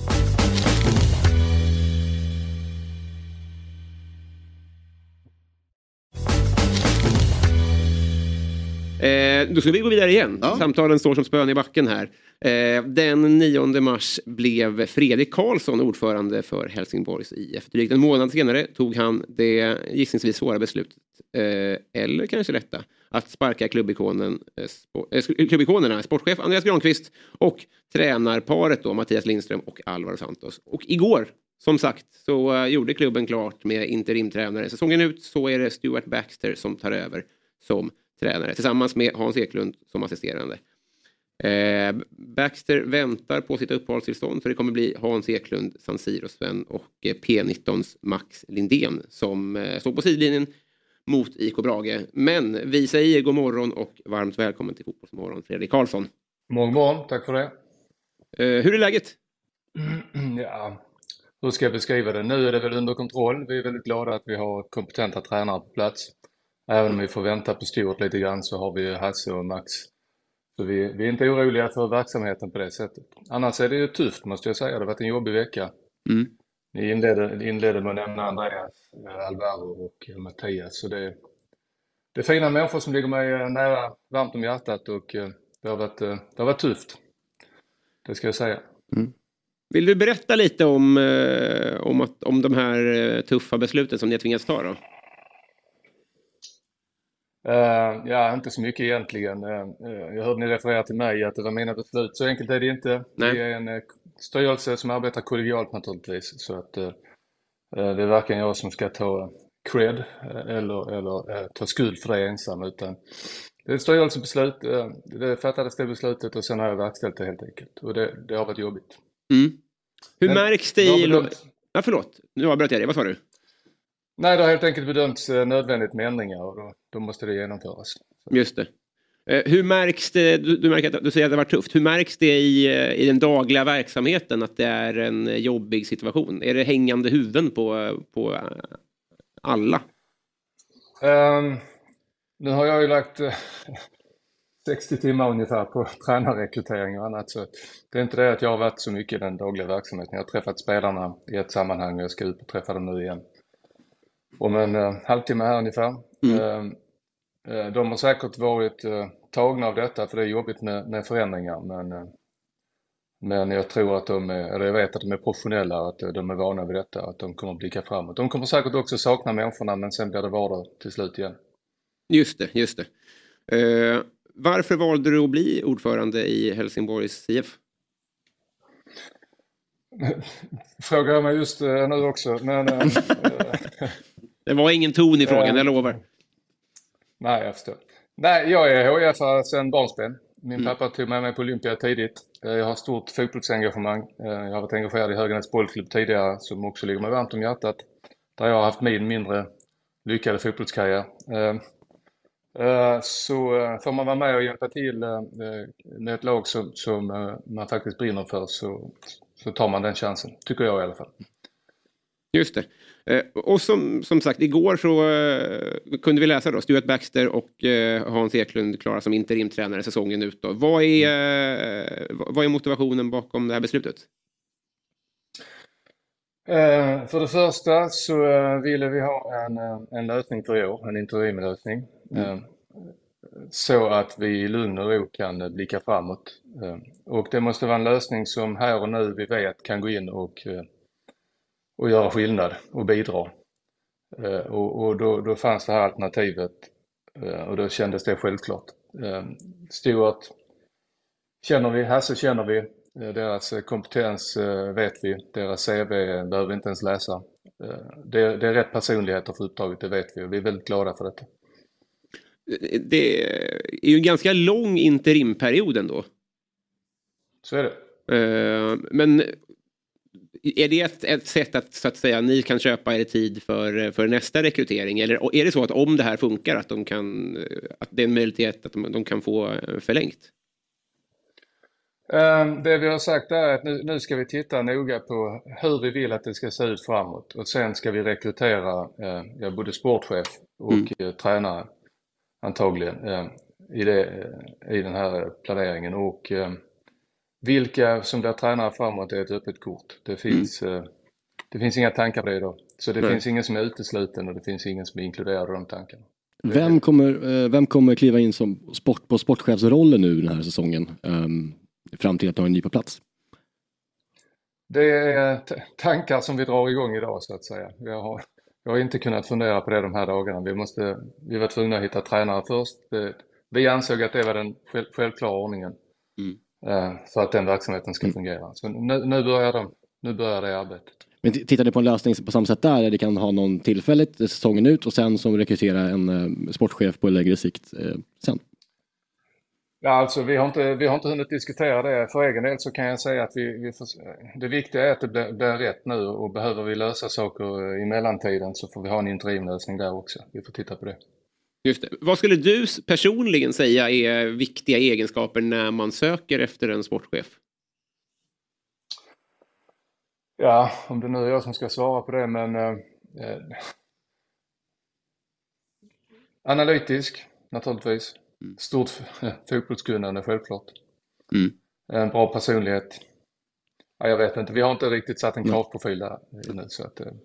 Speaker 7: Eh, då ska vi gå vidare igen. Ja. Samtalen står som spön i backen här. Eh, den nionde mars blev Fredrik Karlsson ordförande för Helsingborgs I F. Drygt en månad senare tog han det gissningsvis svåra beslutet, eh, eller kanske detta, att sparka klubbikonen, eh, spor, eh, klubbikonerna, sportchef Andreas Granqvist och tränarparet då, Mattias Lindström och Alvaro Santos. Och igår, som sagt, så uh, gjorde klubben klart med interimtränare. Säsongen ut så är det Stuart Baxter som tar över som tränare tillsammans med Hans Eklund som assisterande. Eh, Baxter väntar på sitt uppehållstillstånd, för det kommer bli Hans Eklund, San Siro-Sven och eh, P nitton:s Max Lindén som eh, står på sidlinjen mot I K Brage. Men vi säger god morgon och varmt välkommen till Fotbollsmorgon, Fredrik Karlsson.
Speaker 17: Morgon, morgon, tack för det.
Speaker 7: Eh, hur är läget?
Speaker 17: Ja, hur ska jag beskriva det? Nu är det väl under kontroll. Vi är väldigt glada att vi har kompetenta tränare på plats. Även om vi får vänta på Stuart lite grann så har vi Hasse och Max. Så vi, vi är inte oroliga för verksamheten på det sättet. Annars är det ju tufft, måste jag säga. Det har varit en jobbig vecka. Mm. Ni inledde, inledde med att nämna Andreas, Alvaro och Mattias. Så det, det är fina människor som ligger mig nära, varmt om hjärtat, och det har varit, det har varit tufft. Det ska jag säga.
Speaker 7: Mm. Vill du berätta lite om, om, att, om de här tuffa besluten som ni har tvingats ta då?
Speaker 17: Uh, ja, inte så mycket egentligen. Uh, jag hörde ni referera till mig att det var mina beslut. Så enkelt är det inte. Nej. Det är en uh, styrelse som arbetar kollegialt naturligtvis. Så att uh, det är varken jag som ska ta cred uh, eller, eller uh, ta skuld för det ensam. Utan det är ett styrelsebeslut. Uh, det fattades det beslutet och sen har jag verkställt det helt enkelt. Och det, det har varit jobbigt.
Speaker 7: Mm. Hur Men, märks det i...
Speaker 17: Bedömt...
Speaker 7: Ja, förlåt. Nu avbröt jag det. Vad sa du?
Speaker 17: Nej, det har helt enkelt bedömts nödvändigt med ändringar och då, då måste det genomföras.
Speaker 7: Just det. Eh, hur märks det, du, du, märker att, du säger att det var tufft, hur märks det i, i den dagliga verksamheten att det är en jobbig situation? Är det hängande huvuden på, på alla?
Speaker 17: Um, nu har jag ju lagt uh, sextio timmar ungefär på tränarrekrytering och annat, så det är inte det att jag har varit så mycket i den dagliga verksamheten. Jag har träffat spelarna i ett sammanhang och jag ska ut och träffa dem nu igen. Om en uh, halvtimme här ungefär. Mm. Uh, uh, de har säkert varit uh, tagna av detta, för det är jobbigt med, med förändringar. Men, uh, men jag tror att de är, eller jag vet att de är professionella, att uh, de är vana vid detta, att de kommer att blicka framåt. De kommer säkert också sakna människorna, men sen blir det vardag till slut igen.
Speaker 7: Just det, just det. Uh, varför valde du att bli ordförande i Helsingborgs I F?
Speaker 17: Frågar jag mig just uh, nu också, men... Uh,
Speaker 7: Det var ingen ton i frågan, uh, jag lovar.
Speaker 17: Nej, jag förstår. Nej, jag är H I F sedan barnsben. Min mm. pappa tog med mig på Olympia tidigt. Jag har stort fotbollsengagemang. Jag har varit engagerad i Höganäs bollklubb tidigare, som också ligger mig varmt om hjärtat. Där jag har haft min mindre lyckade fotbollskarriär. Så får man vara med och hjälpa till med ett lag som, som man faktiskt brinner för, så, så tar man den chansen, tycker jag i alla fall.
Speaker 7: Just det. Eh, och som, som sagt, igår så eh, kunde vi läsa då Stuart Baxter och eh, Hans Eklund klara som interimtränare säsongen ut då. Vad är, eh, vad är motivationen bakom det här beslutet?
Speaker 17: Eh, för det första så eh, ville vi ha en, en lösning för i år, en interimlösning. Mm. Eh, så att vi i lugn och ro kan blicka framåt. Eh, och det måste vara en lösning som här och nu vi vet kan gå in och eh, och göra skillnad och bidra. Eh, och och då, då fanns det här alternativet, eh, och då kändes det självklart. Eh, Stuart känner vi, Hasse känner vi. Deras kompetens vet vi. Deras C V behöver vi inte ens läsa. Det, det är rätt personligheter för uppdraget, det vet vi. Och vi är väldigt glada för detta.
Speaker 7: Det är ju en ganska lång interimperiod ändå.
Speaker 17: Så är det.
Speaker 7: Men är det ett, ett sätt att, så att säga, ni kan köpa er tid för, för nästa rekrytering? Eller är det så att om det här funkar att, de kan, att det är en möjlighet att de, de kan få förlängt?
Speaker 17: Det vi har sagt är att nu, nu ska vi titta noga på hur vi vill att det ska se ut framåt. Och sen ska vi rekrytera eh, både sportchef och mm. eh, tränare antagligen eh, i, det, i den här planeringen. Och eh, vilka som blir tränare framåt är ett öppet kort. Det finns, mm. eh, det finns inga tankar på det idag. Så det Nej. finns ingen som är utesluten och det finns ingen som är inkluderad i de tankarna.
Speaker 16: Vem kommer, vem kommer kliva in som sport, på sportchefsrollen nu den här säsongen? Um, fram till att ha en ny på plats?
Speaker 17: Det är t- tankar som vi drar igång idag så att säga. Vi har, vi har inte kunnat fundera på det de här dagarna. Vi, måste, vi var tvungna att hitta tränare först. Det, vi ansåg att det var den själv, självklara ordningen mm. uh, för att den verksamheten ska mm. fungera. Så nu, nu, börjar de, nu börjar det arbetet. Men
Speaker 16: t- tittar ni på en lösning på samma sätt där? Där det kan ha någon tillfälligt säsongen ut och sen som rekrytera en uh, sportchef på längre sikt uh, sen?
Speaker 17: Ja, alltså vi har inte, vi har inte hunnit diskutera det. För egen del så kan jag säga att vi, vi får, det viktiga är att det blir, blir rätt nu och behöver vi lösa saker i mellantiden så får vi ha en interimlösning där också. Vi får titta på det.
Speaker 7: Just det. Vad skulle du personligen säga är viktiga egenskaper när man söker efter en sportchef?
Speaker 17: Ja, om det nu är jag som ska svara på det, men eh, analytisk naturligtvis. Mm. Stort fotbollskunnande självklart. Mm. En bra personlighet. Ja, jag vet inte, vi har inte riktigt satt en kravprofil där nu så att... Eh.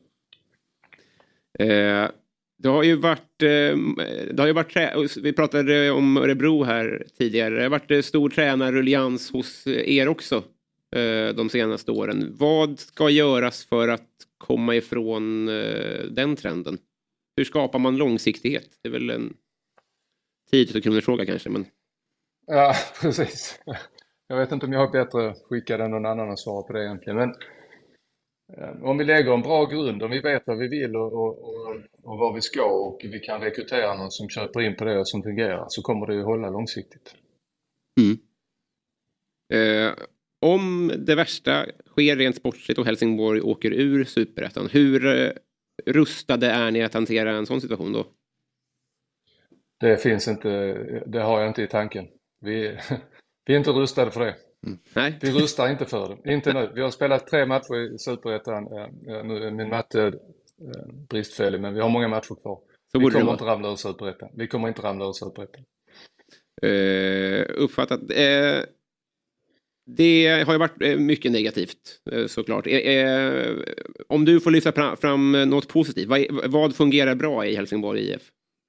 Speaker 7: Eh, det har ju varit eh, det har ju varit trä- vi pratade om Örebro här tidigare. Det har varit stor tränarruljans hos er också eh, de senaste åren. Vad ska göras för att komma ifrån eh, den trenden? Hur skapar man långsiktighet? Det är väl en tio tusen kronor fråga kanske, men...
Speaker 17: Ja, precis. Jag vet inte om jag är bättre skickad än någon annan att svara på det egentligen, men om vi lägger en bra grund, om vi vet vad vi vill och, och, och, och vad vi ska och vi kan rekrytera någon som köper in på det och som fungerar, så kommer det ju hålla långsiktigt.
Speaker 7: Mm. Eh, om det värsta sker rent sportsligt och Helsingborg åker ur Superettan, hur eh, rustade är ni att hantera en sån situation då?
Speaker 17: Det finns inte, det har jag inte i tanken. Vi, vi är inte rustade för det.
Speaker 7: Mm. Nej.
Speaker 17: Vi rustar inte för det. Inte nu. Vi har spelat tre matcher i Superettan. Nu är min matte bristfällig, men vi har många matcher kvar. Så vi kommer inte ramla ur Superettan. Vi kommer inte ramla ur Superettan.
Speaker 7: Uh, uppfattat. Uh, det har ju varit mycket negativt, uh, såklart. Uh, uh, om du får lyfta fram, fram något positivt. Vad, vad fungerar bra i Helsingborg I F?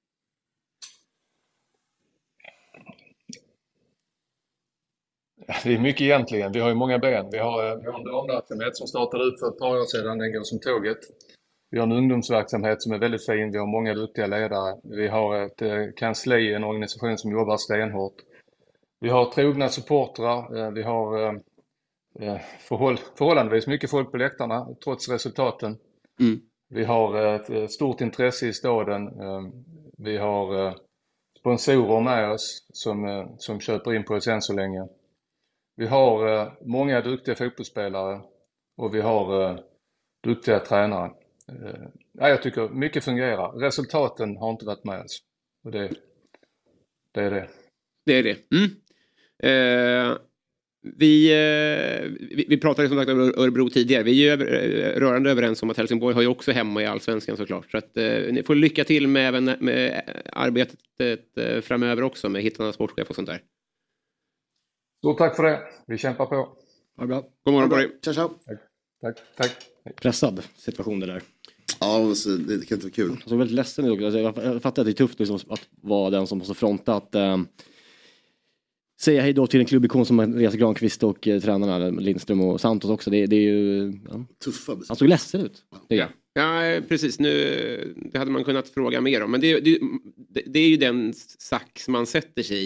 Speaker 17: Det är mycket egentligen. Vi har ju många ben. Vi har, vi har en damverksamhet som startade ut för ett par år sedan. Den går som tåget. Vi har en ungdomsverksamhet som är väldigt fin. Vi har många duktiga ledare. Vi har ett kansli, en organisation som jobbar stenhårt. Vi har trogna supportrar. Vi har förhåll, förhållandevis mycket folk på läktarna trots resultaten. Mm. Vi har ett stort intresse i staden. Vi har sponsorer med oss som, som köper in på oss än så länge. Vi har eh, många duktiga fotbollsspelare och vi har eh, duktiga tränare. Eh, ja, jag tycker mycket fungerar. Resultaten har inte varit med oss. Och det, det är det.
Speaker 7: Det är det. Mm. Eh, vi, eh, vi, vi pratade som sagt om Örebro tidigare. Vi är ju över, rörande överens om att Helsingborg har ju också hemma i Allsvenskan såklart. Så att, eh, ni får lycka till med, även med arbetet eh, framöver också med hittarna sportchef och sånt där.
Speaker 17: Stort tack för det. Vi kämpar på.
Speaker 16: Ja, bra.
Speaker 7: God morgon på dig.
Speaker 9: Ciao, ciao.
Speaker 17: Tack. Tack. Tack.
Speaker 16: Pressad situation det där.
Speaker 9: Ja, alltså, det kan inte vara kul.
Speaker 16: Jag är väldigt ledsen nu. Alltså, jag fattar att det är tufft liksom, att vara den som måste fronta att äh, säga hej då till en klubbikon som Andreas Granqvist och äh, tränarna Lindström och Santos också. Det, det är ju... Ja.
Speaker 9: Tuffa.
Speaker 16: Han såg ledsen ut. Det
Speaker 7: ja. Ja, precis. Nu, det hade man kunnat fråga mer om. Men det, det, det är ju den sax man sätter sig i.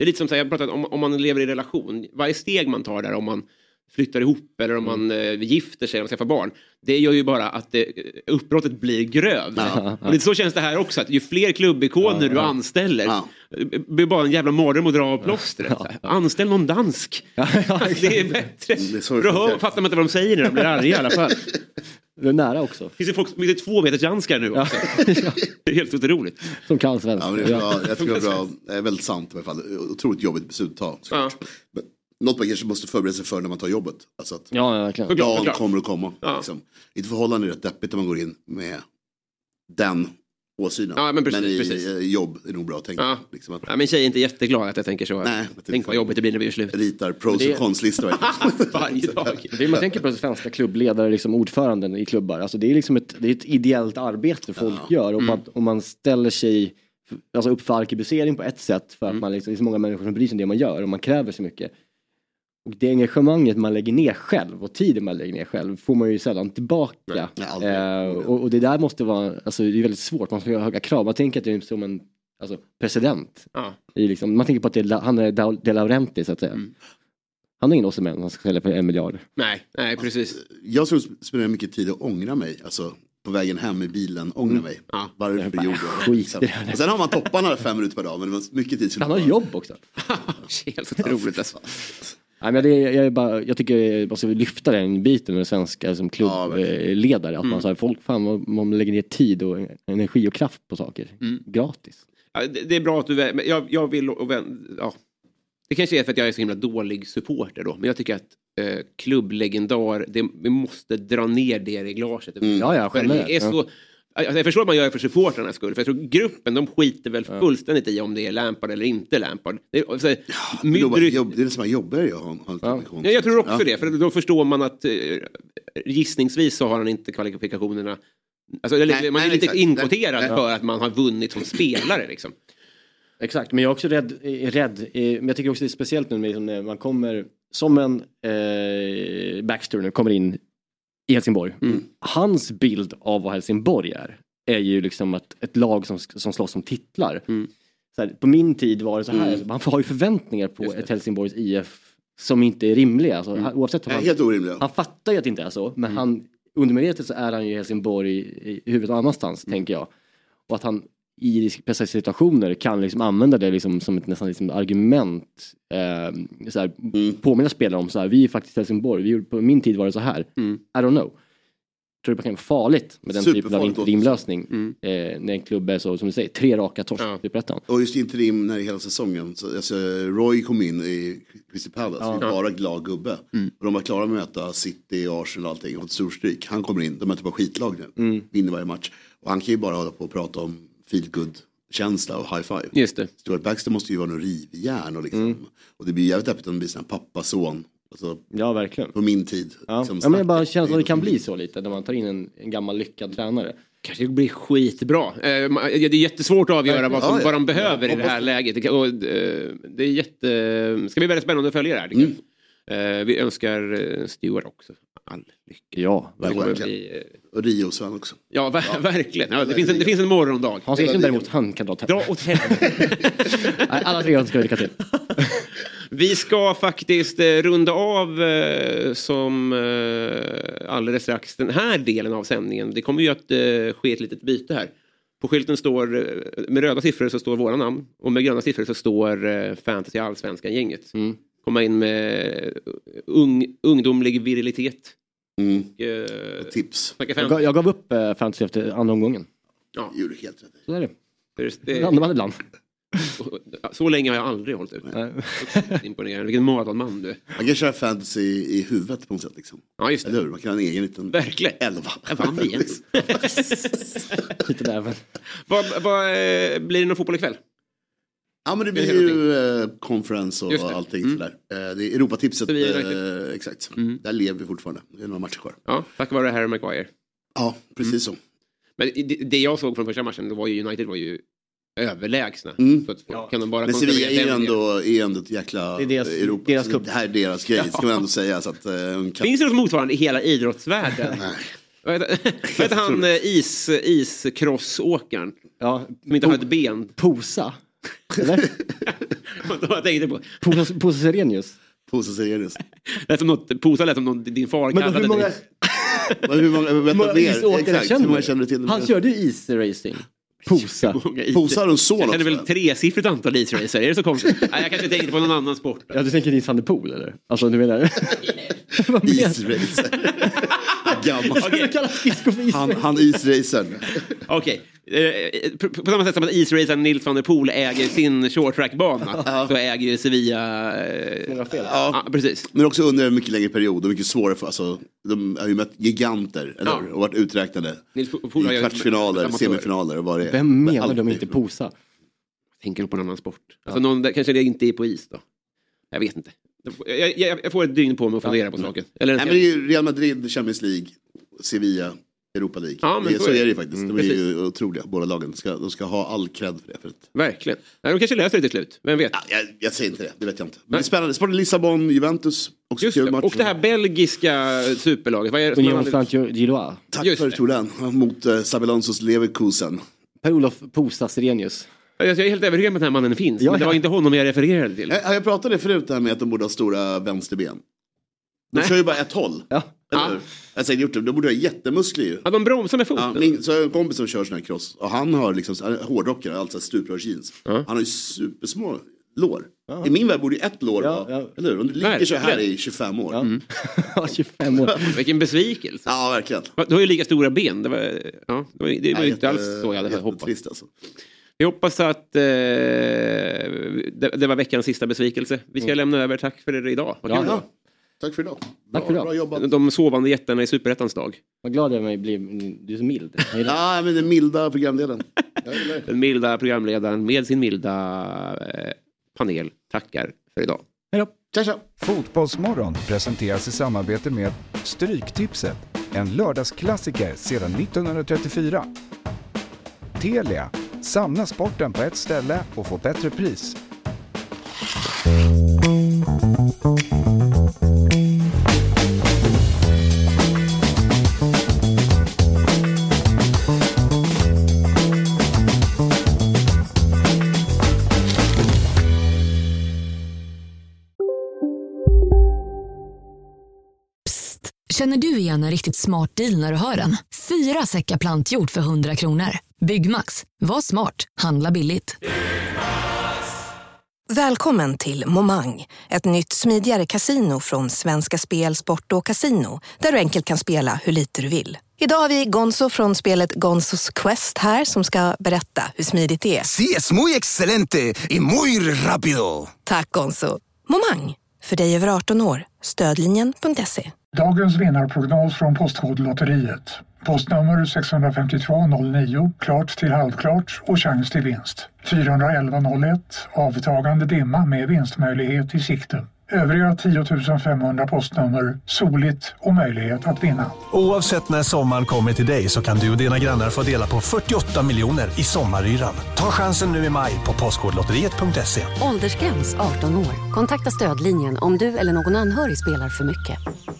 Speaker 7: Det är lite som att jag pratat om, om man lever i relation. Varje steg man tar där, om man flyttar ihop eller om man mm. gifter sig eller skaffar barn. Det gör ju bara att det, uppbrottet blir grövre. Ja, ja. Och det, så känns det här också. Att ju fler klubbikoner ja, du ja. anställer. Ja. Det blir bara en jävla mardröm att dra av plåstret. Ja, ja. Anställ någon dansk. Ja, ja, det är bättre. Då fattar man inte vad de säger när de blir arga i alla fall.
Speaker 16: Det är nära också.
Speaker 7: Finns det folk som är två meters janskar nu också? Ja. Det är helt otroligt.
Speaker 16: Som kan svenska.
Speaker 9: Ja, det är bra. Jag tror det är bra. Det är väldigt sant i alla fall. Otroligt jobbigt beslut att ta. Ja. Men något man kanske måste förbereda sig för när man tar jobbet. Alltså att
Speaker 16: ja, verkligen.
Speaker 9: dagen kommer att komma. Ja. Liksom. I ett förhållande är det rätt deppigt när man går in med den åsynen.
Speaker 7: Ja, men, precis,
Speaker 9: men i
Speaker 7: precis.
Speaker 9: jobb är nog bra att tänka.
Speaker 7: Ja.
Speaker 9: Liksom att...
Speaker 7: ja, min tjej är inte jätteglad att jag tänker så.
Speaker 9: Nej,
Speaker 7: tänk vad jobbigt det blir när vi är slut.
Speaker 9: Ritar pros
Speaker 16: det...
Speaker 9: och cons-listor.
Speaker 7: Varje dag.
Speaker 16: Det är, man tänker på svenska klubbledare, liksom ordföranden i klubbar. Alltså det är liksom ett, det är ett ideellt arbete folk ja. gör. Om, mm. man, om man ställer sig alltså upp för arkebusering på ett sätt. För att mm. man liksom, det är så många människor som bryr sig om det man gör. Och man kräver så mycket. Och det engagemanget man lägger ner själv och tiden man lägger ner själv får man ju sällan tillbaka. Nej, eh, och, och det där måste vara, alltså det är väldigt svårt, man ska ha höga krav. Man tänker att det är som en alltså, president.
Speaker 7: Ja.
Speaker 16: I liksom, man tänker på att det är, han är De Laurentiis så att säga. Mm. Han har ingen åsikt, han ska sälja för en miljard.
Speaker 7: Nej, nej precis.
Speaker 9: Jag tror spenderar mycket tid att ångra mig, alltså på vägen hem i bilen, ångra mm. mig.
Speaker 7: Ja.
Speaker 9: Varför jag gjorde det. Och sen har man topparna fem minuter per dag, men det var mycket tid.
Speaker 16: Han har jobb också.
Speaker 7: Helt otroligt alltså.
Speaker 16: Nej, men det, jag, är bara, jag tycker jag måste lyfta den biten med svenska som klubbledare. Ja, att mm. man så här, folk fan, man, man lägger ner tid och energi och kraft på saker. Mm. Gratis.
Speaker 7: Ja, det, det är bra att du... Men jag, jag vill... Och, ja. Det kanske är för att jag är så himla dålig supporter då. Men jag tycker att eh, klubblegendar... Det, vi måste dra ner det i glaset.
Speaker 16: Mm. Ja, ja, själv.
Speaker 7: Det är så...
Speaker 16: Ja.
Speaker 7: Alltså jag förstår att man gör det för supporternas skull. För jag tror gruppen, de skiter väl ja. fullständigt i om det är Lampard eller inte Lampard. Det är, alltså,
Speaker 9: ja, mycket... jobb, det är det som är jobbigare. Jag,
Speaker 7: ja. ja, jag tror också ja. det. För då förstår man att eh, gissningsvis så har han inte kvalifikationerna. Alltså, nej, man är nej, lite inkvoterad för att man har vunnit som spelare. Liksom.
Speaker 16: Exakt, men jag är också rädd. rädd men jag tycker också det är speciellt nu liksom, när man kommer som en eh, Baxter nu kommer in i Helsingborg. Mm. Hans bild av vad Helsingborg är är ju liksom ett, ett lag som, som slåss om titlar. Mm. Så här, på min tid var det så här, mm. man har ju förväntningar på ett Helsingborgs I F som inte är rimliga. Alltså, mm. oavsett
Speaker 9: han, helt orimliga.
Speaker 16: Han fattar ju att det inte är så, men mm. han, undermedvetet så är han ju Helsingborg i, i huvudet någon annanstans, mm. tänker jag. Och att han i speciella situationer kan liksom använda det liksom som ett nästan liksom argument eh, så här, mm. påminna spelare om så här, vi är faktiskt Helsingborg, vi, på min tid var det så här. Mm. I don't know. Jag tror det kan vara farligt med den typen av interimlösning mm. eh, när en klubb är så, som du säger, tre raka torsk ja.
Speaker 9: Och just interim när hela säsongen så, alltså, Roy kom in i Crystal Palace, ja. bara glad gubbe mm. och de var klara med att möta City, Arsenal och allting och ett storstryk. Han kommer in, de möter bara skitlag nu mm. vinner varje match och han kan ju bara hålla på och prata om feel good känsla och high five.
Speaker 7: Just det.
Speaker 9: Stuart Baxter måste ju vara någon rivjärn och liksom, mm. och det blir jävligt öppet om det blir sån här pappa-son. Alltså,
Speaker 16: ja, verkligen.
Speaker 9: På min tid.
Speaker 16: Ja, liksom, ja men jag bara känner att det kan bli så lite när man tar in en, en gammal lyckad tränare.
Speaker 7: Kanske det blir skitbra. Eh, det är jättesvårt att avgöra vad, som, ja, ja. vad de behöver ja, i det här läget. Och, eh, det är jätte... ska bli väldigt spännande att följa det här. Mm. Eh, vi önskar Stuart också all lycka.
Speaker 16: Ja,
Speaker 9: verkligen. Bli, eh... Och Rio Sven också.
Speaker 7: Ja, ver- ja. verkligen. Ja, det, finns en, det finns en morgondag.
Speaker 16: Hans Ekström däremot, han kan dra åt
Speaker 7: helvete. Dra åt helvete.
Speaker 16: Alla tre ska lycka till.
Speaker 7: Vi ska faktiskt eh, runda av eh, som eh, alldeles strax den här delen av sändningen. Det kommer ju att eh, ske ett litet byte här. På skylten står, eh, med röda siffror så står våra namn. Och med gröna siffror så står eh, Fantasy Allsvenskan-gänget. Mm. Komma in med ung, ungdomlig virilitet.
Speaker 9: Mm. Och, eh, och tips.
Speaker 16: Jag gav, jag gav upp eh, Fantasy efter andra omgången.
Speaker 9: Ja, gjorde helt rätt.
Speaker 16: Så är det.
Speaker 7: det, det
Speaker 16: Landar man ibland.
Speaker 7: Så, så länge har jag aldrig hållit ut. Imponerande. Vilken maratonman du är.
Speaker 9: Man kan köra fantasy i huvudet på något sätt liksom.
Speaker 7: Ja, just det.
Speaker 9: Eller hur? Man kan ha en egen liten...
Speaker 7: Verkligen.
Speaker 9: Elva.
Speaker 7: Jag vann igen.
Speaker 16: Lite där, men.
Speaker 7: Vad, vad, blir det någon fotboll ikväll?
Speaker 9: Ja, men det blir ju eh, konferens och allting mm. sådär. Eh, det är Europatipset. Eh, exakt. Mm. Där lever vi fortfarande. Det är några matcher kvar.
Speaker 7: Ja, tack vare Harry Maguire.
Speaker 9: Ja, precis mm. så.
Speaker 7: Men det, det jag såg från första matchen, då var ju United var ju överlägsna.
Speaker 9: Mm.
Speaker 7: Så att ja. kan de bara
Speaker 9: men Sevilla är ändå, är ändå ett jäkla
Speaker 16: det är deras,
Speaker 9: Europa.
Speaker 16: Deras
Speaker 9: det här är deras grej, ska man ändå säga. Så att, uh,
Speaker 7: kan... Finns det något motsvarande i hela idrottsvärlden? Vad heter han is, iskrossåkaren?
Speaker 16: Ja,
Speaker 7: som inte har ett ben.
Speaker 16: Posa. Eller?
Speaker 7: Jag tänkte på.
Speaker 16: Posa, Posa Serenius.
Speaker 9: Posa Serenius.
Speaker 7: Lät som något, Posa lät som någon, din far
Speaker 16: Men
Speaker 7: kallade
Speaker 16: hur många...
Speaker 7: dig.
Speaker 9: hur många, hur många
Speaker 16: Exakt, hur många känner du till? Han körde ju is-racing. Posa.
Speaker 9: Posa har en son också.
Speaker 7: Jag känner väl tresiffrigt antal is-racer. Är det så konstigt? Nej, jag kanske tänkte på någon annan sport.
Speaker 16: Ja, du tänker Nils van der Poel, eller? Alltså, du menar...
Speaker 9: Is-racer. Gammal.
Speaker 16: Okay.
Speaker 9: Han, han is-racern.
Speaker 7: Okej. Okay. På, på samma sätt som att is-racern Nils van der Poel äger sin short track-bana ja. Så äger ju Sevilla... Eh,
Speaker 9: ja.
Speaker 7: ja, precis.
Speaker 9: Men också under en mycket längre period och mycket svårare för... Alltså, de har ju mött giganter eller, ja. Och varit uträknade i kvartsfinaler, semifinaler och vad det är.
Speaker 16: Vem menar de inte Posa?
Speaker 7: Tänker på en annan sport. Alltså ja. Någon, kanske det inte är på is då. Jag vet inte. Jag, jag, jag får ett dygn på mig att fundera ja. På saken. Eller Nej, men det är ju Real Madrid, Champions League, Sevilla, Europa League. Ja, men det, så är det ju faktiskt. Mm, de är precis. Ju otroliga, båda lagen. De ska, de ska ha all cred för det. För det. Verkligen. Nej, de kanske löser det till slut. Vem vet?
Speaker 9: Ja, jag, jag säger inte det, det vet jag inte. Men det är spännande. Sporten Lissabon, Juventus. Också
Speaker 7: just det. Och det här belgiska superlaget. Vad är det?
Speaker 16: Union Saint-Gilloise.
Speaker 9: Tack just för det, Torden. Mot uh, Sabelonsos Leverkusen.
Speaker 16: Per-Olof Posa Serenius.
Speaker 7: Jag är helt övertygad med att den här mannen finns. Ja, men det var inte honom jag refererade till.
Speaker 9: Jag, jag pratade förut det här med att de borde ha stora vänsterben. De Nej. Kör ju bara ett håll. Ja. Eller ja. Jag säger gjort det. De borde ha jättemuskler ju.
Speaker 7: Ja, de bromsar med foten.
Speaker 9: Ja, min, så har jag en kompis som kör sån här cross. Och han har liksom hårdrockare, alltså stuprörsjeans. Ja. Han har ju supersmå lår. Ja. I min värld borde ju ett lår ja, ja. Eller hur? Om du ligger så här i tjugofem år.
Speaker 16: Ja, mm. tjugofem år.
Speaker 7: Vilken besvikelse.
Speaker 9: Ja, verkligen.
Speaker 7: Du har ju lika stora ben. Det var, ja, det var, det var ju inte alls så jag hade hoppats.
Speaker 9: Trist alltså.
Speaker 7: Jag hoppas att eh, det, det var veckans sista besvikelse. Vi ska mm. lämna över. Tack för det idag.
Speaker 9: Ja, ja. Tack för idag.
Speaker 16: Tack för idag.
Speaker 9: Bra jobbat.
Speaker 7: De sovande jättarna i Superettans dag.
Speaker 16: Vad glad jag mig blir. Du är så mild.
Speaker 9: Ja, men den milda programledaren.
Speaker 7: Den milda programledaren med sin milda eh, panel tackar för idag.
Speaker 16: Hej då.
Speaker 9: Tja, tja.
Speaker 6: Fotbollsmorgon presenteras i samarbete med Stryktipset. En lördagsklassiker sedan nittonhundratrettiofyra. Telia. Samla sporten på ett ställe och få bättre pris.
Speaker 18: Psst, känner du igen en riktigt smart deal när du hör den? Fyra säckar plantjord för hundra kronor. Byggmax. Var smart. Handla billigt.
Speaker 19: Välkommen till Momang. Ett nytt smidigare kasino från Svenska Spel, Sport och Casino. Där du enkelt kan spela hur lite du vill. Idag har vi Gonzo från spelet Gonzos Quest här som ska berätta hur smidigt det är.
Speaker 20: Sí, es muy excelente y muy rápido.
Speaker 19: Tack Gonzo. Momang. För dig över arton år. Stödlinjen punkt se.
Speaker 21: Dagens vinnarprognos från Postkodlotteriet. Postnummer sex fem två noll nio, klart till halvklart och chans till vinst. fyra elva noll ett, avtagande dimma med vinstmöjlighet i sikte. Övriga tio tusen femhundra postnummer, soligt och möjlighet att vinna.
Speaker 22: Oavsett när sommaren kommer till dig så kan du och dina grannar få dela på fyrtioåtta miljoner i sommaryran. Ta chansen nu i maj på postkodlotteriet punkt se.
Speaker 23: Åldersgräns arton år. Kontakta stödlinjen om du eller någon anhörig spelar för mycket.